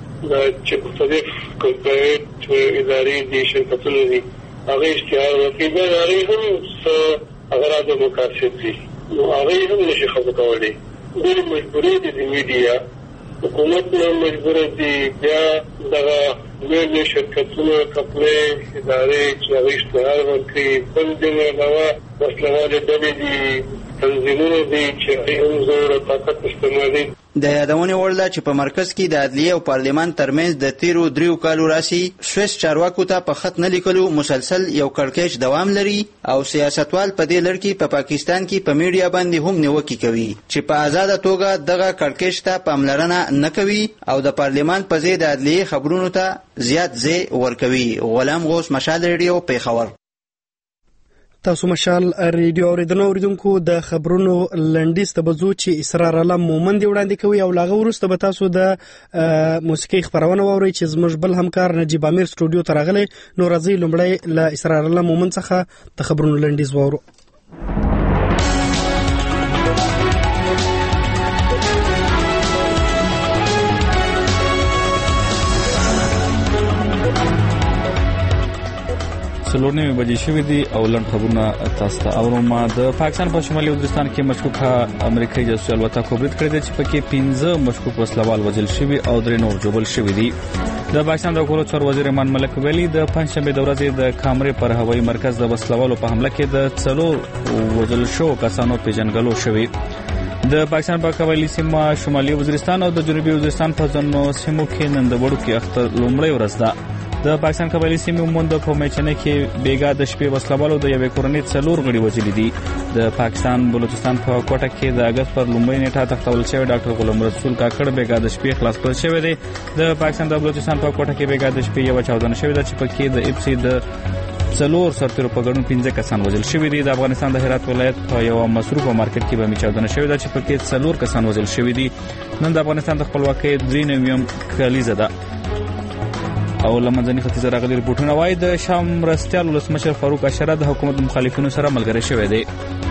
چې مختلف کورپوریټ ادارې دي شرکتونه دي هغې اشتهار ورکوي بیا د هغې هم څه اغراض او مقاصد دي نو هغې هم نشي خبر کولی. ډېرې مجبورې دي د میډیا حکومت نه مجبوره دي بیا دغه لوی شرکتونه کمپنۍ ادارې چې هغوی اشتهار ورکوي، بل دین علاوه وسلوالې ډلې دي، تنظیمونه دي چې هغوی هم زور او طاقت استعمالوي. د یادونې وړ ده چې په مرکز کې د عدلیې او پارلمان ترمنځ د تیرو دریو کالو راسي سویس چارواکو ته په خط نه لیکلو مسلسل یو کړکېچ دوام لري او سیاستوال په دې لړ کې په پاکستان کې په میډیا باندې هم نیوکې کوي چې په آزاده توګه دغه کړکېچ ته پاملرنه نه کوي او د پارلمان په ځای د عدلیې خبرونو ته زیات ځای ورکوي. غلام غوث، مشال ریډیو، پیښور. تاسو مشال ریډیو اوریدونکو اوریدونکو د خبرونو لنډیز ته بزو چې اسرار الله مومند وړاندې کوي او لاغه ورسته به تاسو د موسیقي خبرونه ووري چې زموږ بل همکار نجیب امیر سټوډیو ته راغلی. نو راځي لومړی له اسرار الله مومند څخه د خبرونو لنډیز وورو. څلور نیمې بجې شوې دي او لنډ خبرونه تاسو ته اورم. د پاکستان په شمالي وزیرستان کې مشکوک امریکایي جاسوس الوتکه برید کړې ده چې پکې پنځه مشکوک وسلوال وژل شوي او درې نور ژوبل شوي دي. د پاکستان د کولو چارو وزیر امان ملک ویلي د پنځشنبه د ورځې د کامرې پر هوایي مرکز د وسلوالو په حمله کې د څلور وژل شوو کسانو پیژنګلو شوي. د پاکستان په قبایلی سیمه شمالي وزیرستان او د جنوبي وزیرستان په ځینو سیمو کې نن د وړو کې اختر لومړی ورځ ده. د پاکستان قبایلی سیمې عموماً په میچنه کې بیګا د شپې وسلوالو د یوې کورنۍ څلور غړي وژلي دي. د پاکستان بلوچستان په کوټه کې د اگست پر لومړۍ نیټه تختول شوی ډاکټر غلام رسول کاکړ بیګا د شپې خلاص کړل شوی دی. د پاکستان د بلوچستان په کوټه کې بیګا د شپې یو چاودنه شوې ده چې پکې د اف سی د څلور سرتیرو په ګډون پنځه کسان وژل شوي دي. د افغانستان د هرات ولایت په یو مصروفه مارکیټ کې به چاودنه شوې ده چې پکې څلور کسان وژل شوي دي. نن د افغانستان د خپلواکۍ درې نویم کلیزه ده او لمنځني ختیځ راغلي رپورټونه وايي د شام مرستیال ولسمشر فاروق اشره د حکومت مخالفینو سره ملګری شوی دی.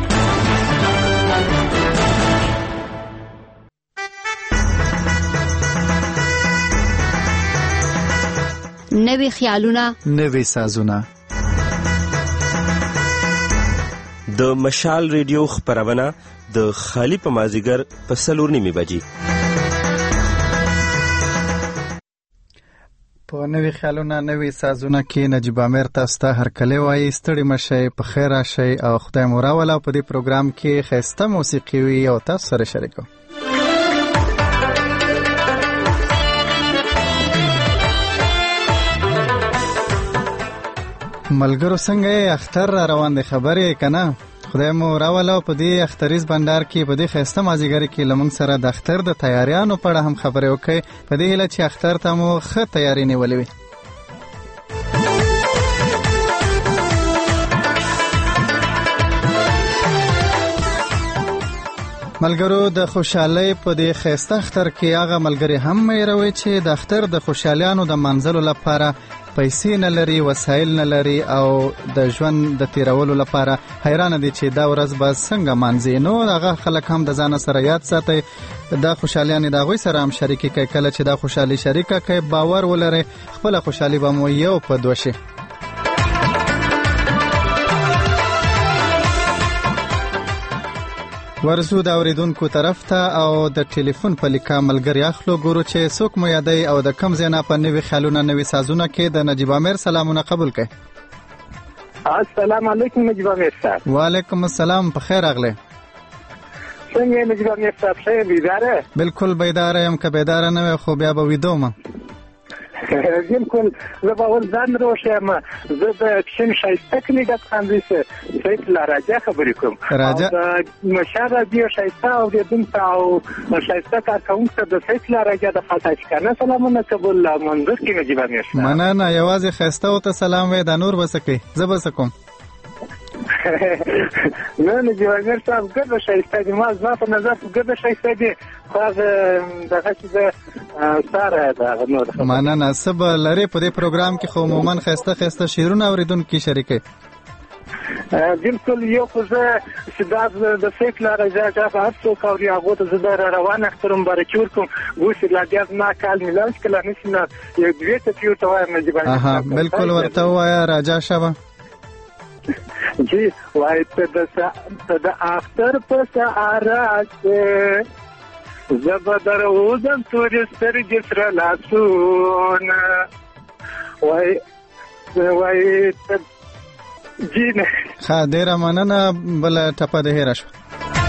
نوې خیالونه، نوې سازونه. د مشال ریډیو خبرونه د خالی په مازیګر په څلور نیمې بجې. په نوې خیالونه نوې سازونه کې نجیب امیر تاسو ته هرکلی وایي. ستړي مشئ، په خیر راشئ او خدای مو راوله. په دې پروګرام کې ښایسته موسیقي وي او تاسو سره شریکو. ملګرو څنګه یې؟ اختر را روان دی، خبرې که نه؟ خدای مو راوله. په دې اختریز بندر کې په دې ښایسته مازدیګر کې له موږ سره د اختر د تیاریانو په اړه هم خبرې وکړئ، په دې هیله چې اختر ته مو ښه تیاری نیولې وي. ملګرو د خوشحالۍ په دې ښایسته اختر کې هغه ملګري هم مېروي چې د اختر د خوشحالیانو د منځلو لپاره پیسې نه لري، وسایل نه لري او د ژوند د تیرولو لپاره حیرانه دي چې دا ورځ به څنګه مانځي. نو هغه خلک هم د ځان سره یاد ساتي، دا خوشحالیانې د هغوی سره هم شریکې کوي. کله چې دا خوشحالي شریکه کوي باور ولرئ خپله خوشحالي به مو یو په دوه شي. ورزو د اوریدونکو طرف ته او د ټلیفون په لیکه ملګری اخلو، ګورو چې څوک مو یادی او د کم ځای نه په نوي خیالونه نوي سازونه کې د نجیب امیر سلامونه قبول کړئ. السلام علیکم نجیب امیر صاحب. وعلیکم السلام، په خیر راغلی. څنګه نجیب امیر صاحب ښه بیداره؟ بالکل بیداره یم، که بیداره نه وی خو بیا به ویده وم. بالکل زه به اول ځان روښ یم. زه د کشن ښایسته کلي ډک خاندي سید الله راجا خبرې کوم. راجا د مشال راډیو ښایسته اورېدونکو او ښایسته کارکوونکو ته د سید الله راجا د خاطاشکانه سلامونه قبول منظور کړي نجیب امیر صاحب. مننه، یوازې ښایسته ورته سلام وایي، دا نور به څه کوي؟ زه به څه کوم؟ نه نجیب امیر صاحب ګرده ښایسته دي، ما زما په نظر ګرده ښایسته دي، خو هغه دغه چې زه ساره د هغه نور. مننه. څه به لرې په دې پروګرام کې؟ خو عموما ښایسته ښایسته شعرونه اورېدونکي شریکوي. بالکل یو خو زه چې دا د سید الله راجا هغه هر څوک اوري هغو ته زه د روان اختر مبارکي ورکوم. اوس لا بیا زما کال میلاد چې کله نشي نه یو دوې ټکي ورته وایم نجیب امیر صاحب. بالکل ورته ووایه راجا شبه جی وای ته د اختر په سهار کې زه به در وځم تورې سترګې سره لاسونه وای وای جینه ښه ډېره مننه بله ټپه دې هېره شوه.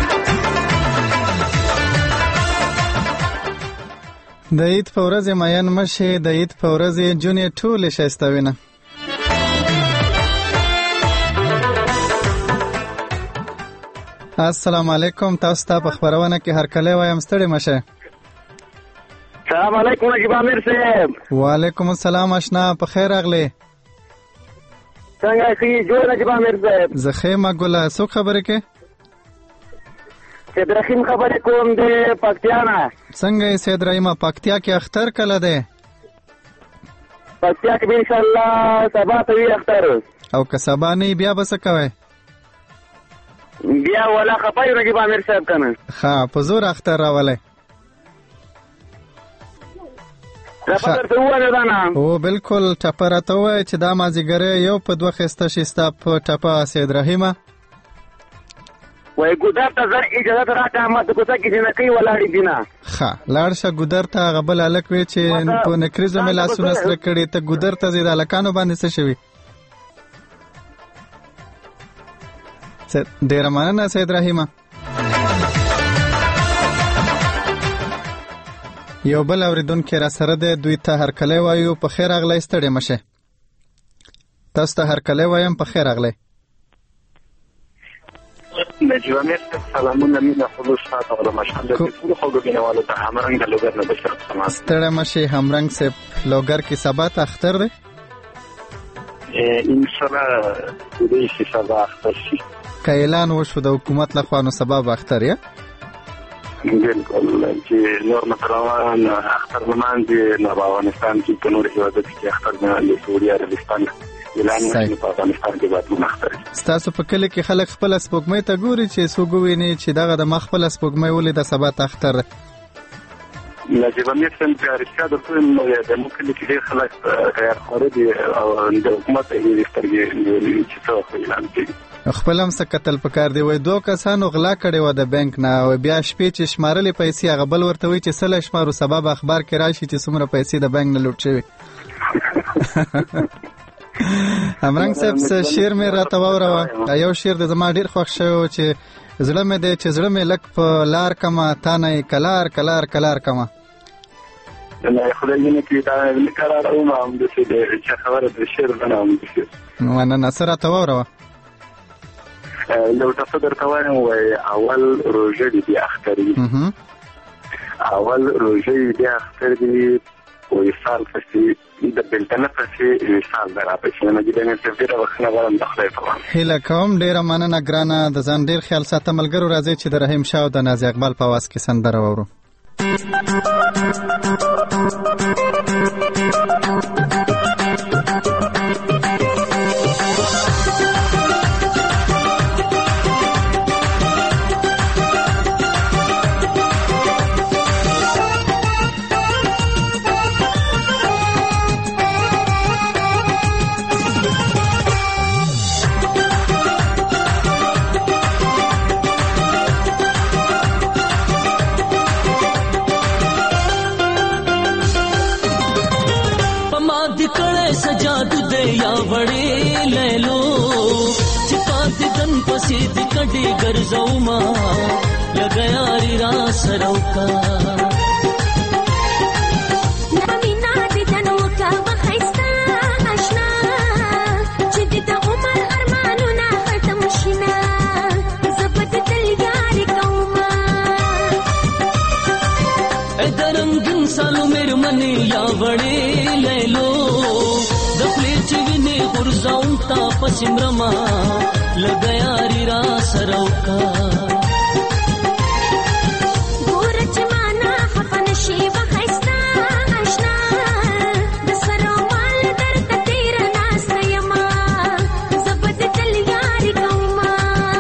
د عید په ورځې مین مشې د عید په ورځې جونې ټولې ښایسته وینه. السلام علیکم، تاسو ته په خبرونه کې هرکلی وایم، ستړي مشه. سلام علیکم نجیب امیر صاحب. وعلیکم السلام اشنا، په خیر راغلی. څنګه یې جوړ نجیب امیر صاحب؟ زه ښه یم ګله، څوک خبرې کوي؟ سید رحیم خبرې کوم د پکتیا نه. څنګه یې سید رحیمه، پکتیا کې اختر کله دی؟ پکتیا کې به انشاءالله سبا ته وي اختر. او که سبا نه بیا به څه کوئ؟ بیا ولا خپه یو نجیب امیر صاحب که نه. ښه په زور اختر راولی. ټپه درته ووایه ده نه؟ او بلکل ټپه راته ووایه چې دا مازدیګری یو په دوه ښایسته شي ستا په ټپه سید رحیمه. وای ګودر ته زر اجازه راکړه، ما د کوڅه کې جنکۍ ولاړې دي نه. ښه لاړ شه ګودر ته، هغه بل هلک وی چې په نکریزو مې لاسونه سره کړي، ته ګودر ته ځې، د هلکانو باندې څه شوي؟ ډېره مننه سید رحیمه. یو بل اورېدونکی را سره دی، دوی ته هرکلی وایو، په خیر راغلی، ستړې مشه. تاسو ته هرکلی وایم، په خیر راغلی. نجیب امیر سلامونه، مینه خلوص تاسو او د مشهد د ټولو خلکو مینوالو ته همرنګ د لوګر نه بشر سلام. ستړی مشې همرنګ صاحب، لوګر کې سبا ته اختر دی؟ انشاءالله کېدای شي سبا اختر شي. که اعلان وشو د حکومت لخوا نو سبا به اختر یا؟ بالکل چې نور محترمان اختر نماندې نو په افغانستان کې په نور هېوادونو کې اختر نماندې سعودي عربستان اعلان وشي، په افغانستان کې باید مون اختر. ستاسو په کلي کې خلک خپله سپوږمۍ ته ګوري چې څوک وویني چې دغه د ما خپله سپوږمۍ ولیده سبا ته اختر دی؟ نجیب امیر صاحب که رښتیا درته ووایم نو زموږ کلي کې ډېر خلک تیارخواره دي او د حکومت یې سترګې نیولې دي چې څه وخت اعلان کېږي. خپل هم څه کتل پکار دی. وایي دوه کسانو غلا کړې وه د بانک نه، او بیا شپې چې شمارلې پیسې، هغه بل ورته وایي چې سله شمارو، سبا به اخبار کې راشي چې څومره پیسې د بانک نه لوټ شوي. همرنګ صاحب څه شعر مې راته واوروه. یو شعر د زما ډېر خوښ شوی و چې زړه مې دی چې زړه مې لږ په لار کمه، تا نه یې کلار کلار کلار کمه. نه خدای دې نه کړي دا نه قرار وم همداسې د چې خبره د شعر بڼه همداسې. مننه، څه راته واوروه. یو ټپه درته وایم، وایي اول روژه دي بیا اختر دي، اول روژه دي بیا اختر دي، وصال پسې د بېلتنه پسې وصال به راپسې. نجیب امیر صاحب ډېره بخښنه غواړم د خدای په وړاندې. هیله کوم، ډېره مننه ګرانه، د ځان ډېر خیال ساته. ملګرو راځئ چې د رحیم شاه او د نازي اقبال په اواز کې سندره واورو. سید کډي ګرځاو ما لګیاري را سروکا نمینا دې تنو کا وخیستا آشنا چې دې د عمر ارمانونه ختم شینا زبد تل یاري کوما ادرنګن سالو مېر منی یا وړې لیلو د پلیچ ویني ورځاو تا پسمرما لګیاري را سروکا ګورچ معنا خفن شي وخیستا آشنا د سرو مال درته تیر ناس یما زبد تل یاري کوما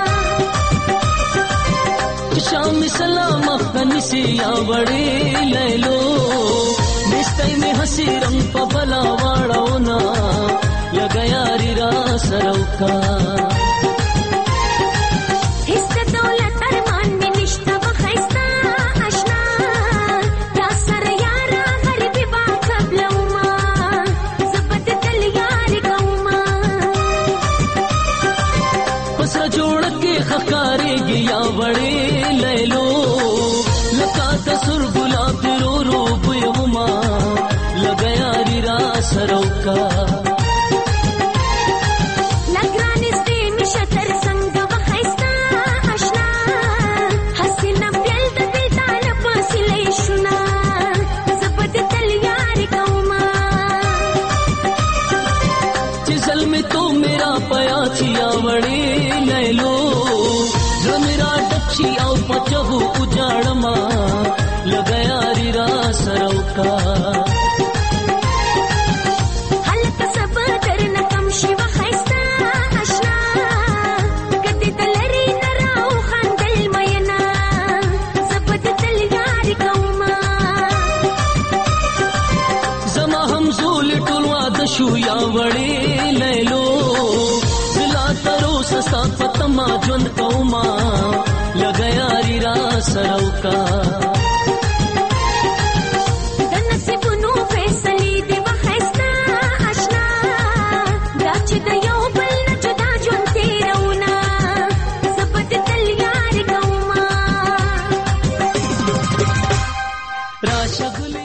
شام سلام افغانسی یا وړې لیلو نستای می حسی رنگ په بلا واړو نا لګیاري را سروکا سروکا لګرانستې مشه تر څنګ وخایستا آشنا حسینه پیل د بیتال پسلې شنا زبد تل یار کوما چې زلمه تو میرا پیا چیا وړې لیلو جو میرا ډچی او پچو اجاړما لګیا ری را سروکا شو یا وړې لیلو بلا ترو سستا پتما ژوند کوما لګیا ری را سروکا د نصیبونو فیصلې دی وخایستا آشنا دا چې د یو بل نه جدا ژوند تیرونا زبد تل یار کوما راشه ګلې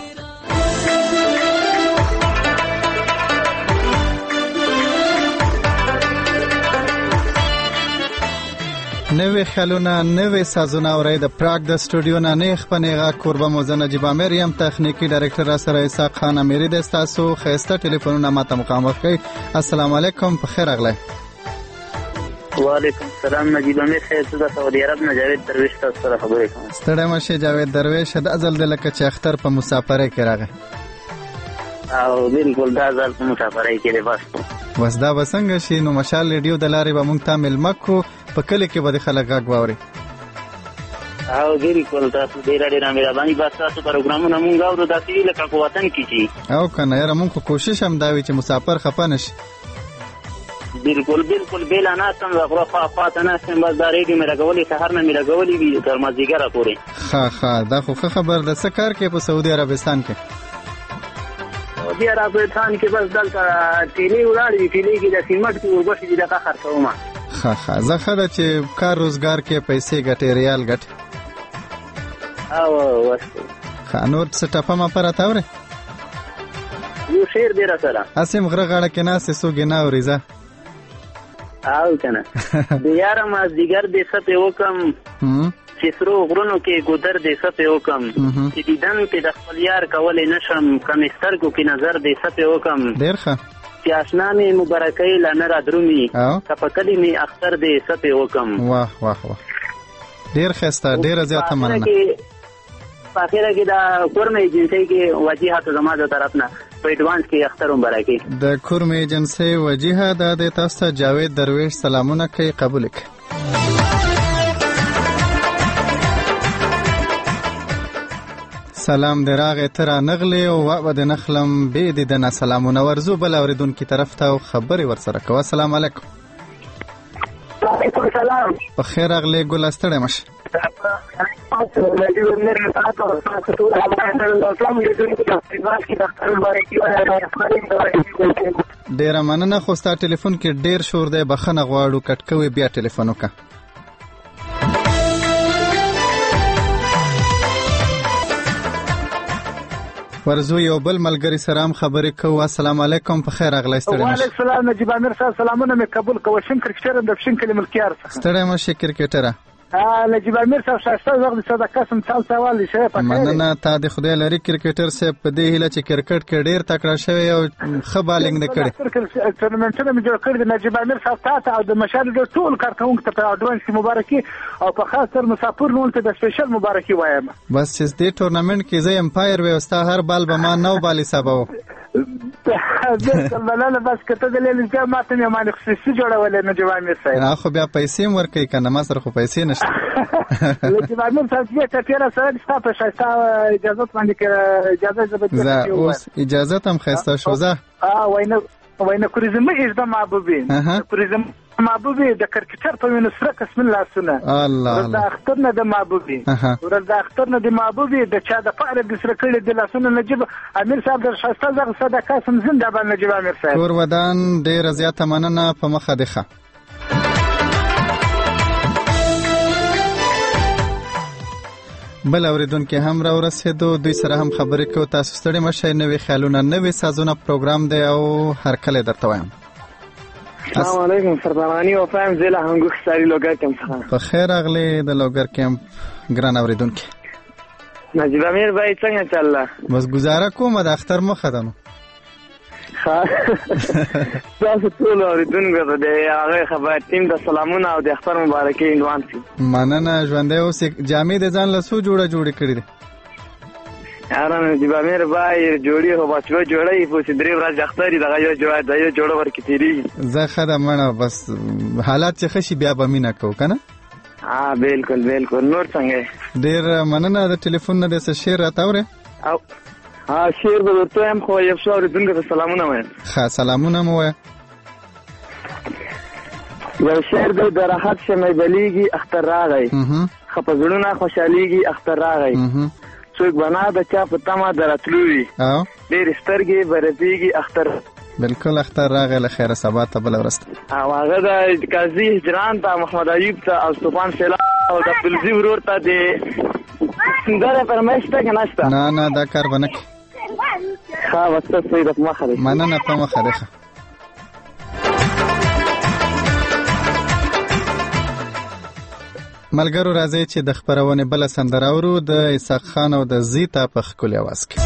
نوې خیالونه نوې سازونه اوري د پراګ د سټوډیو نه نه خپنېغه قربه موزه نجیب امیر یم تخنیکی ډایرکټر سره اسحاق خان اميري د تاسو خسته ټلیفونونه ماته مخامخ کوي. السلام علیکم په خیر اغله. وعلیکم السلام نجیب امیر خیر څه د سعودي عرب نه جاوید درویش تاسو سره خبرې کوم. ستړی مشه جاوید درویش د ازل د لکه چې اختر په مسافرۍ کې راغی. او بالکل دا ځل په مسافرۍ کې دی بس. بس دا بسنګ شي نو مشال ریډیو د لارې به مونږ ته ملمکو په کله کې به خلک غاګ واوري. او بالکل تاسو ډیر ډیر مهرباني بس تاسو پروګرامونه مونږ اورو د تیل کا په وطن کې چی او کنه یاره مونږ کوشش هم دا وی چې مسافر خپه نشي. بالکل بالکل بیل انا سم غره فاطمه انا سم بس دا ریډیو مې راغولي سحر نه مې راغولي وی تر مازیګره پورې. ها ها دا خو خبر د سکار کې په سعودي عربستان کې سعودي عربستان کې بس دلته تیلی ولاړې تیلی کې د سیمټ کې ورغشي د کا خرڅومه. ها ها زه خله چې کار روزګار کې پیسې ګټې ریال ګټ او واسه خانور سټاپه ما پر اتاوره یو شیر دی را سره اسیم غره غاړه کې ناسې سوګې نه اوريزه او کنه د یاره ما دیګر دې سپه وکم چې سرو غرونو کې ګودر دې سپه وکم چې دیدن کې د خپل یار کولې نشم کمسترګو کې نظر دې سپه وکم ډیر ښه چې آشنا می مبارکۍ لنه را درومي کپکلی می اختر دې سپه وکم. واه واه واه ډیر خسته ډیر زیاته مننه. په اخره کې دا کورمه ایجنسی کې وجیهات زما د طرف نه په ایڈوانس کې اختر مبارکي د کورمه ایجنسی وجیه د تاسو جاوید درویش سلامونه کوي قبول کړئ. سلام دراغه تر نغلی او و د نخلم به د نه سلامونه ورزو بل اوریدون کی طرف ته خبري ورسره کوه. السلام علیکم. وعلیکم السلام. په خیر اغلی ګل استړې مش ډیر مننه خو ستا ټلیفون کې ډیر شور دی بخنه غواړو کټکوي بیا ټلیفون وکړه. ورزو یو بل ملګری سلام خبرې کوو. السلام علیکم په خیر اغلی ستړی مشه. وعلیکم السلام نجیب امیر صاحب سلامونه مې قبول کوو. شم کرکټر د فشن کلی ملکیار ستړی مشه کرکټر نجیب امیر صاحب شایسته زغ د صدقه سم څال سوال شي په مننه تا د خدای لري کرکټر صاحب په دې هله چې کرکټ کې ډیر تکړه شوی او ښه بالینګ نه کړي ټورنمنټونه مې جوړ کړی د نجیب امیر صاحب تاسو او د مشال د ټول کارکونکو ته اډوانس مبارکي او په خاص تر مسافر نول ته د سپیشل مبارکي وایم. بس چې دې ټورنمنت کې زه امپایر وستا هر بال به ما نو بالي سبا بالکل بلاله بس کته د لیل ځای ماته مې مانه خصوصي جوړولې نجیب امیر صاحب نه خو بیا پیسې ورکې کنه ما سره خو پیسې نشته. نجیب امیر صاحب چې تیر سره تاسو شایسته اجازه باندې کې اجازه زبده زه اوس اجازه تم خسته شو زه اه وینه وینه کوریزم اجازه محبوبین کوریزم محبوبي د کرکټر په وینو سره قسم الله سونه الله د اختر نه د محبوبي ورځ د اختر نه د محبوبي د چا د پاره د سره کړي د لاسونه نجیب امیر صاحب د شایسته زغ صدقه سم زنده باندې نجیب امیر صاحب ور ودان ډیر زیاته مننه په مخه ده. بل اوریدونکو هم را ورسېدو، دوی سره هم خبرې کوو. تاسو ستړي مشئ، نوې خیالونه نوې سازونه پروګرام دی او هر کله درته وایم. السلام علیکم سردارانی او فهم زله هنګو خساري لوګر کم څخه. په خیر اغلی د لوګر کم ګران اوریدونکو. نجیب امیر بھائی څنګه چل؟ بس گزاره کوم د اختر مخه ده نو. تاسو ټول اوریدونکو ته د هغه خبر ټیم د سلامونه او د اختر مبارکي عنوان سي. مننه ژوندې اوس جامې د ځان له سو جوړه جوړې کړې دي. ارانه دی بامیر بای جوړي هو بچو جوړي په سدري ورځ اختري دغه یو جوړه د یو جوړه ورکې تیری زه خدای منه بس حالات چې خشي بیا به مینا کو کنه. ها بالکل بالکل. نور څنګه؟ ډیر مننه د ټلیفون نه د څه شعر راتاوره او ها شعر به ورته هم خو یو څو اوریدونکو ته سلامونه وایم. ښه سلامونه مو وایم. یو شعر د راحت شمه بلیږي اختر راغی خپزړونه خوشاليږي اختر راغی څوک بنا د چا په تمه دراتلوي او ډېر سترګې برپیږي اختر. بالکل اختر راغی له خیره سبا ته بل ورسته. او هغه د قاضي هجران ته محمد ایوب ته او طوفان سیلاب او د بلزی ورور ته د سندره فرمایش ته کنهسته. نه نه دا کار ونه کی. ها واسطه سیدت مخه. مننه په مخه ده. ملګرو راځي چې د خبرونه بل سندره ورو د اسحاق خان او د زیتا په خپل आवाज کې.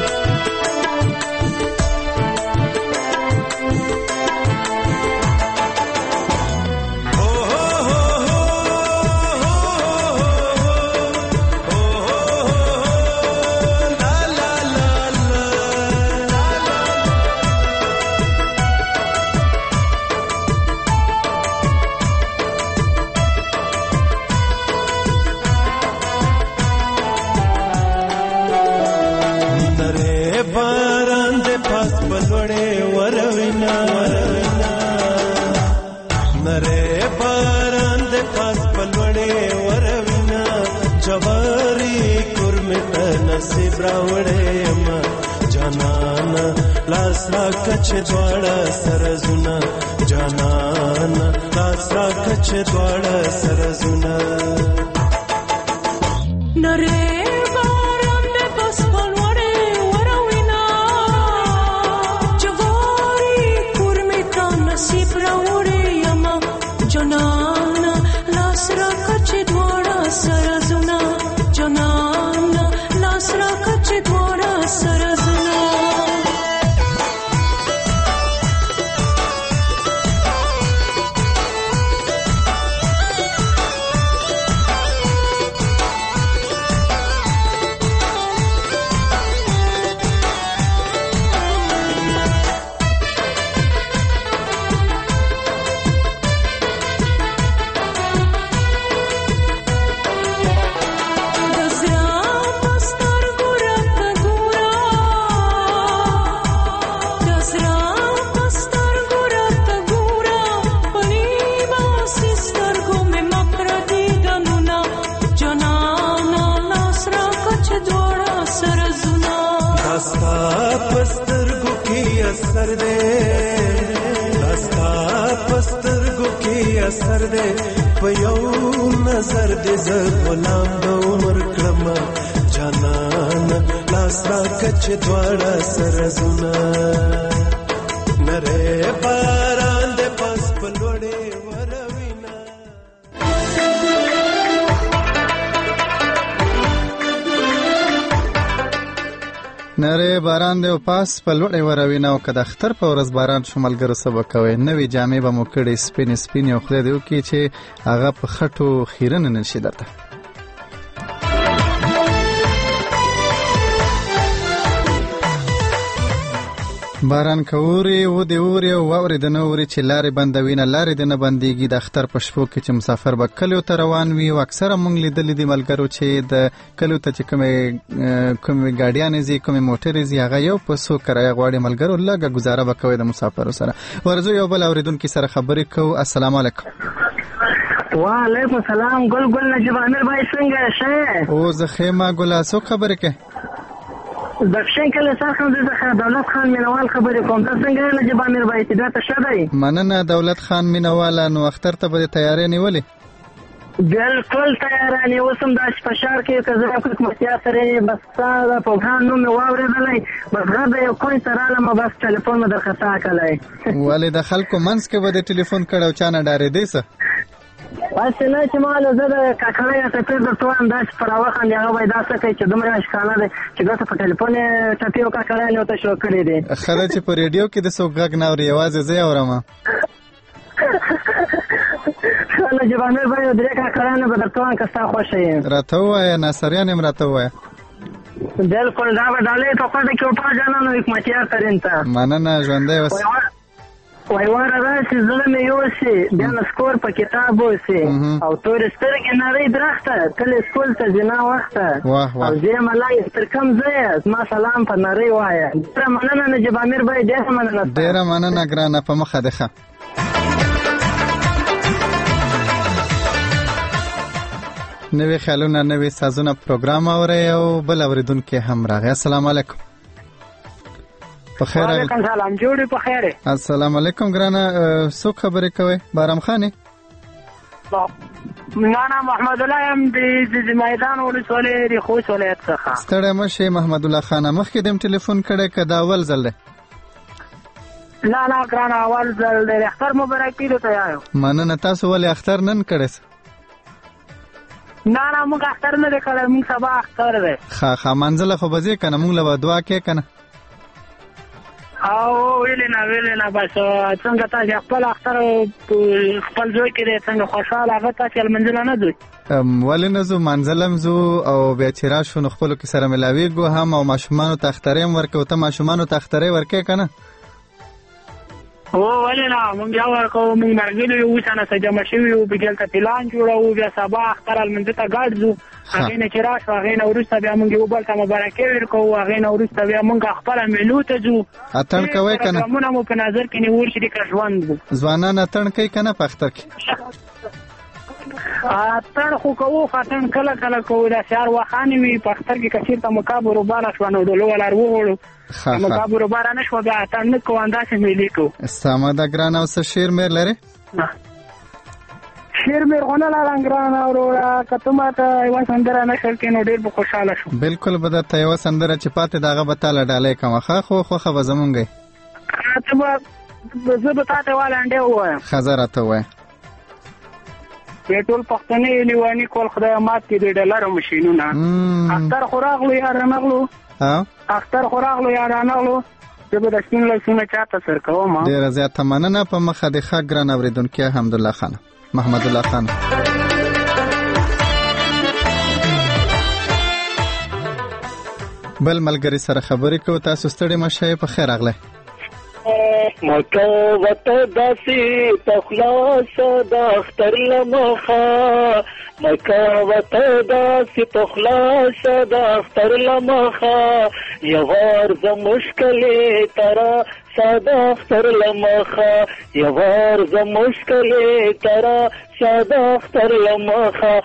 کچ دواړه سرزونه جانان لاس را کچ دواړه سرزونه نره باران د پسپل وړه وروینا جواری کورمه تا نصیب راوړې یما جانان لاس را کچ دواړه سرزونه جانان لاس را کچ دواړه سرزونه سر دے پیو نظر دے ز غلام د عمر کړم جانان لاس را کچ دواړه سرزونه نره باران دے پس پلوړې وروینا نره باران دی او پاس په لوړې وروینه او که د اختر په ورځ باران شو ملګرو څه به کوئ. نوې جامې به مو کړې سپینې سپینې او خدای دې وکړي چې هغه په خټو خیرنه نه شي درته. باران کوري و دی اوري او واوري د نوري چې لارې بندوي نه لارې د نه بنديږي. د اختر په شپو کې چې مسافر به کلیو ته روان وي او اکثره مونږ لیدلې دي ملګرو چې د کلیو ته چې کومې کومې ګاډیانې زی کومې موټرې زی هغه یو په څو کرایه غواړي ملګرو لږه گزاره وکوي د مسافرو سره. ورځو یو بل اوریدونکو سره خبرې کوو. السلام علیکم. وعلیکم السلام. ګل ګل نجیب امیر بھائی څنګه شه؟ او زه خیمه ګلاسو خبرې کوي. د فشن کله څنګه د دولت خان مینوال خبرې کوم. تاسو څنګه نجیب امیر بھائی چې دا ته شه دی؟ مننه دولت خان مینوال. نو اختر ته به تیارې نیولې؟ بالکل تیارانې اوس هم داسې په ښار کې که زه حکومتیا سره بس ستا د پوهان نوم مې واورېدلی بس غر د یو کوی ته رالم بس ټلیفون مې درخطا کړی ولې د خلکو منځ کې به د ټلیفون کړی او چا نه ډارېدی څه بس نه چې ما له زه د کاکړۍ یا سفیر درته وایم داسې په راوخاندې هغه به یې دا څه کوي چې دومره اشکاله دی چې ګوته په ټلیفون یې ټپي او کاکړیانې ورته شو کړي دي ښه ده چې په ریډیو کې د څوک غږ نه اوري یوازې زه یې اورم له جبامیر به یو درې کاکړیانې به درته وایم که ستا خوښه یې راته ووایه ناصریان یې هم راته ووایه بالکل دا به ډالۍ په کوټه کې وپا جانانو حکمتیار ترین ته مننه ژوندی اوس وای واره راشي زړه مې یوسي بیا نسکور په کتاب اوسي او تورې سترګې نرۍ درخته کله سکول ته ځینا وخته او زه ملای تر کم ځایه زما سلام په نرۍ وایه ډېره مننه نجیب امیر بای ډېره مننه ډېره مننه ګرانه په مخه دې ښه نوې خیالونه نوې سازونه پروګرام اورئ او بل اورېدونکی هم راغی السلام علیکم په خیر وعلیکم سلام جوړې په خیر السلام علیکم ګرانه څوک خبرې کوئ بارام خانې نه نه محمد الله یم د میدان ولسوالۍ د خوست ولایت څخه ستړی مه شئ محمد الله خانه مخکې دې م ټلیفون کړی که دا اول ځل دی نه نه ګرانه اول ځل دی اختر مبارک کیدو ته یایو مننه تاسو ولې اختر نن کړی نه نه موږ اختر نه دی کړی موږ سبا اختر دی ښه ښه منځله خو به ځې که نه موږ له به دعا کوې که نه او ویلې نه ویلې نه بس څنګه تاسې خپل اختر خپل زوی کې دی څنګه خوشحاله هغه تاسې لمنځله نه ځئ ولې نه ځو منځله هم ځو او بیا چې راشو نو خپلو کې سره ملاویږو هم او ماشومانو ته اخترۍ هم ورکوو ته ماشومانو ته اخترۍ ورکوې که نه هو ولې نه موږ بیا ورکوو موږ ملګري یو اوس نه څه جمع شوي یو دلته پلان جوړوو بیا سبا اختر لمانځه ته ګډ ځو هغې نه چې راشو هغې نه وروسته بیا موږ یو بل ته مبارکۍ ورکوو هغې نه وروسته بیا موږ خپله مېلو ته ځو اتڼ کوئ که نه پروګرامونه مو په نظر کې نیول چې لکه ژوند وو ځوانان اتڼ کوي که نه په اختر کې اتڼ خو کوو خو اتڼ کله کله کوو دا سهار وخانې وي په اختر کې که چېرته مکا بروباره شوه نو ډولو ولار وغوړو مکا بروباره نه شوه بیا اتڼ نه کوو همداسې مېلې کوو سمه ده ګرانه او څه شعر مېر لرې شعر مېر خو نه لرم ګرانه وروره که ته ماته یوه سندره نشر کړې نو ډېر به خوشحاله شو بلکل به درته یوه سندره چې پاتې د هغه به تا له ډالۍ کومه ښه خو خوښه به زمونږ یې ته به زه به تا ته یوه لنډۍ ووایم ښه زه راته ووایه د ټول پښتنې لیواني کول خدای مات کړي د ډالرو مشینونه اختر خو راغلو یا رانغلو اختر خو راغلو یا رانغلو زه به د سپین لاسونه چاته سر کوم ډېره زیاته مننه په مخه د ښه ګران اورېدونکي حمدالله خانه محمد الله خان بل ملګری سره خبرې کوو تاسو ستړي مه شئ په خیر راغلی مکه وته داسې په خلاصه د اختر له مخه مکه وته داسې په خلاصه د اختر له مخه یو وار زه مشکلې تره ساده اختر له مخه یو وار زه مشکلې تره ساده اختر له مخه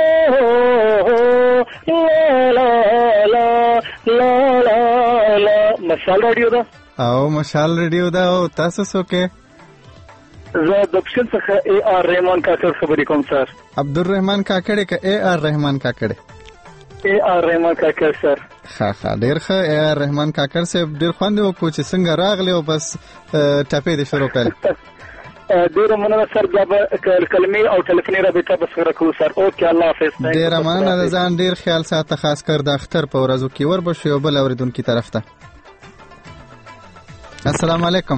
لا لا لا لا لا مشال راډیو ده او مشال ریډیو دا او تاسو څوک یې زه د پښین څخه ای آر رحمان کاکړ خبرې کوم سر عبدالرحمن کاکړ که ای آر رحمان کاکړ ای آر رحمان کاکړ سر ښه ښه ډېر ښه ای آر رحمان کاکړ صاحب ډېر خوند یې وکړو چې څنګه راغلی او بس ټپې دې شروع کړې ډېره مننه سر بیا به کلمې او ټلیفوني رابطه به سره کوو سر اوکې الله حافظ ډېره مننه د ځان ډېر خیال ساته خاص کر د اختر په ورځو کې ور به شو یو بل اورېدونکي طرف ته السلام علیکم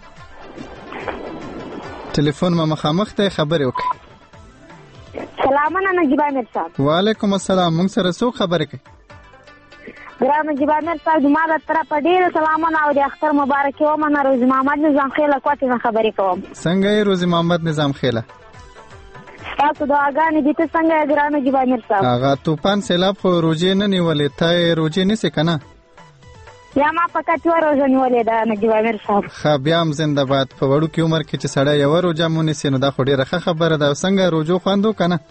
ټلیفون ما مخامخ ته خبرې وکړئ سلامونه نجیب امیر صاحب وعلیکم السلام موږ سره څوک خبرې کوي ګران نجیب امیر صاحب زما د طرفه ډېر سلامونه او د اختر مبارکي ومنه روزي محمد نظام خیله کوټې نه خبرې کوم څنګه یې روزي محمد نظام خیله ستاسو دعاګانې دي ته څنګه یې ګران نجیب امیر صاحب هغه طوفان سیلاب خو روژې نه نیولې ته یې روژې نیسې که نه یا ما فقط یوه روژه نیولې ده نجیب امیر صاحب ښه بیا هم زنده باد په وړوکي عمر کې چې سړی یوه روژه مو نیسي نو دا خو ډېره ښه خبره ده او څنګه روژو خوند وکړه نه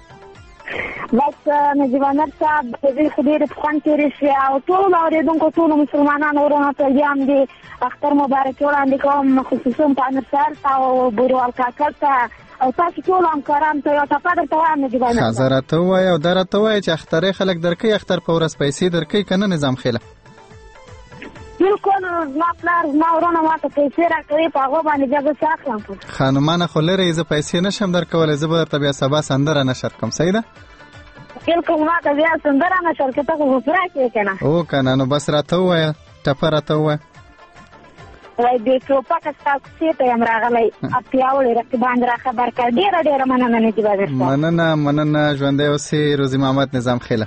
بس نجیب امیر صاحب د دې خو ډېرې په خوند تېرې شوې او ټولو اورېدونکو ټولو مسلمانانو ورونو ته بیا هم د اختر مبارکي وړاندې کوم خصوصا په امیر صاحب ته او بوریوال کاکړ ته او تاسو ټول همکاران ته یو ټپه درته وایم نجیب امیر صاحب. ښه زه راته ووایه او دا راته ووایه چې اخترې خلک درکوي اختر په ورځ پیسې درکوي که نه نظام خیله؟ بالکل زما پلار زما ورونه ماته پیسې راکوي په هغو باندې بیا زه څه اخلم. ښه نو مانه خو لرې زه پیسې نشم درکولی زه به درته بیا سبا سندره نشر کړم صحیح ده؟ بالکل ماته بیا سندره نشر کړې ته خو به پوره کړې که نه. او که نه نو بس راته ووایه ټپه راته ووایه. وای د ټوپکه ستا کوڅې ته یم راغلی او پیاوړي رقیبان را خبر کړ. ډېره ډېره مننه نجیب امیر صاحب. مننه مننه ژوندی اوسې روزي محمد نظام خیله.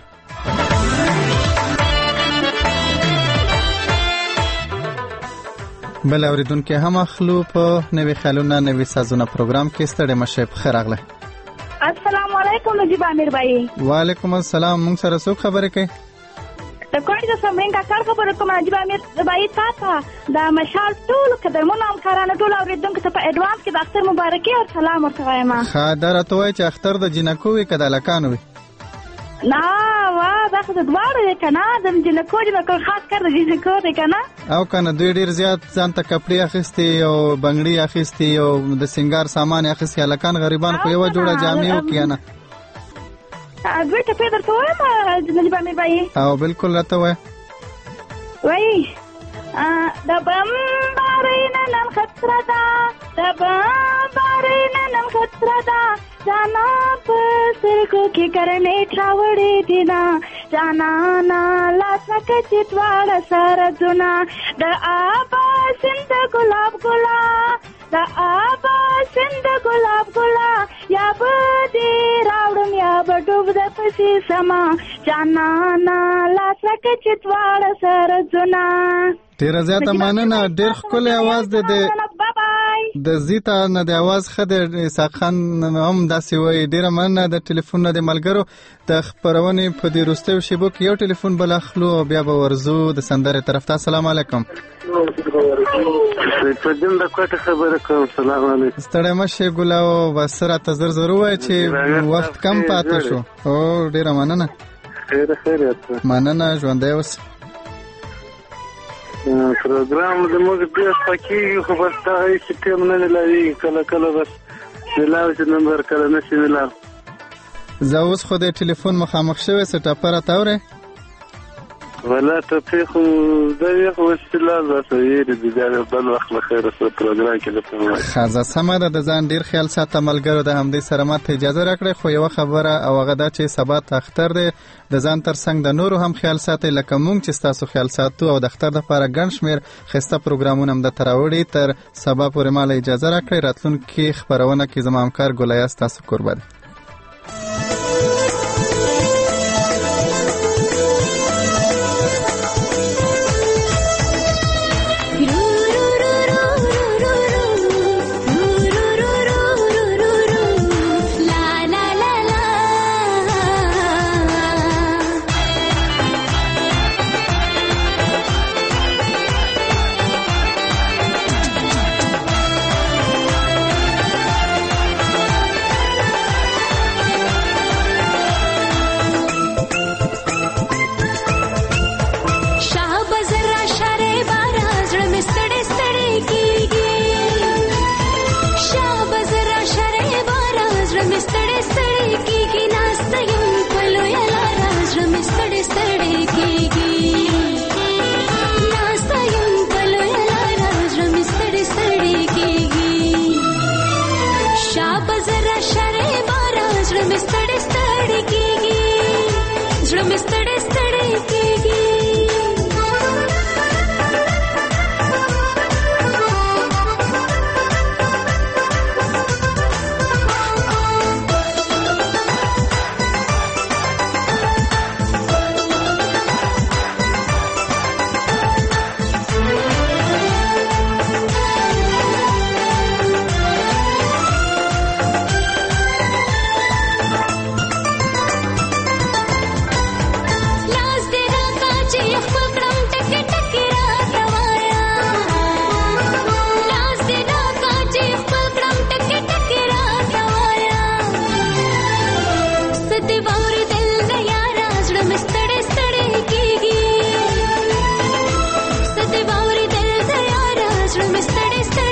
بل اوریدونکي هم اخلو په نوي خیالونه نوي سازونه پروګرام کې ستړی مشه په خیر راغله. السلام علیکم نجیب امیر بھائی. وعلیکم السلام. مونږ سره څوک خبرې کوي؟ د کوټې د سمرین کاکړ خبرې کوم نجیب امیر بھائی. تا ته د مشال ټولو قدرمنو همکارانو ټولو اورېدونکو ته په اډوانس کې د اختر مبارکي او سلام ورته وایم. ښه دا راته وایي چې اختر د جینکو وي که د هلکانو وي؟ نه وا دا خو د دواړو دی که نه د جینکو جینکو خاص کار د جینکو دی که نه. او که نه دوی ډېر زیات ځان ته کپړې اخیستې او بنګړي اخیستې او د سینګار سامان یې اخیستې. هلکان غریبان خو یوه جوړه جامې وکړي که نه؟ دوی ټپې درته وایم نجیب امیر بھائی. او بالکل راته وایه. وایي د بمبارۍ نن خطره ده د بمبارۍ نن خطره ده جانا په سترګو کې کرنې راوړې دي نه جانانا لاسکه چې دواړه سرزونه د آبا سیند ګلاب ګلا د آبا سیند ګلاب ګلا یا به دې راوړم یا به ډوب د پسې سما جانانا لاسکه چې دواړه سرزونه. ډېره زیاته مننه. ډېر ښکلی اواز دی د زیتا نه د اواز ښه دی. اسحاق خان هم داسې وایي. ډېره مننه د ټلیفون نه د ملګرو. د خپرونې په دې وروستیو شیبو کې یو ټلیفون بل اخلو او بیا به ورځو د سندرې طرف ته. السلام علیکم. سیفالدین د کوټې خبره کوم. سلام علیکم. ستړی مه شې ګله او بس راته زر زر ووایه چې وخت کم پاتې شو. او ډېره مننه. خیر خیریت. مننه ژوندی اوسې. پروګرام زموږ ډېر پکېږي خو بس دغه هېڅ ټیم نه میلاوېږي. کله کله بس میلاو شي نمبر کله نه شي میلاو. زه اوس خو د ټلیفون مخامخ شوی څه ټپه راته اورې؟ ولا ټپې خو دا یې خو وسیله ده صحیح دي. بیا بل وخت له خیره سره پروګرام کې درته وایم. ښه زه سمه ده. د ځان ډېر خیال ساته ملګرو. د همدې سره ماته اجازه راکړئ خو یوه خبره او هغه دا چې سبا ته اختر دی. د ځان تر څنګ د نورو هم خیال ساتئ لکه موږ چې ستاسو خیال ساتو او د اختر دپاره ګڼ شمېر ښایسته پروګرامونه هم درته راوړي. تر سبا پورې ماله اجازه راکړئ. راتلونکي خپرونه کې زما همکار ګلیا ستاسو کوربه دی. Stay, stay.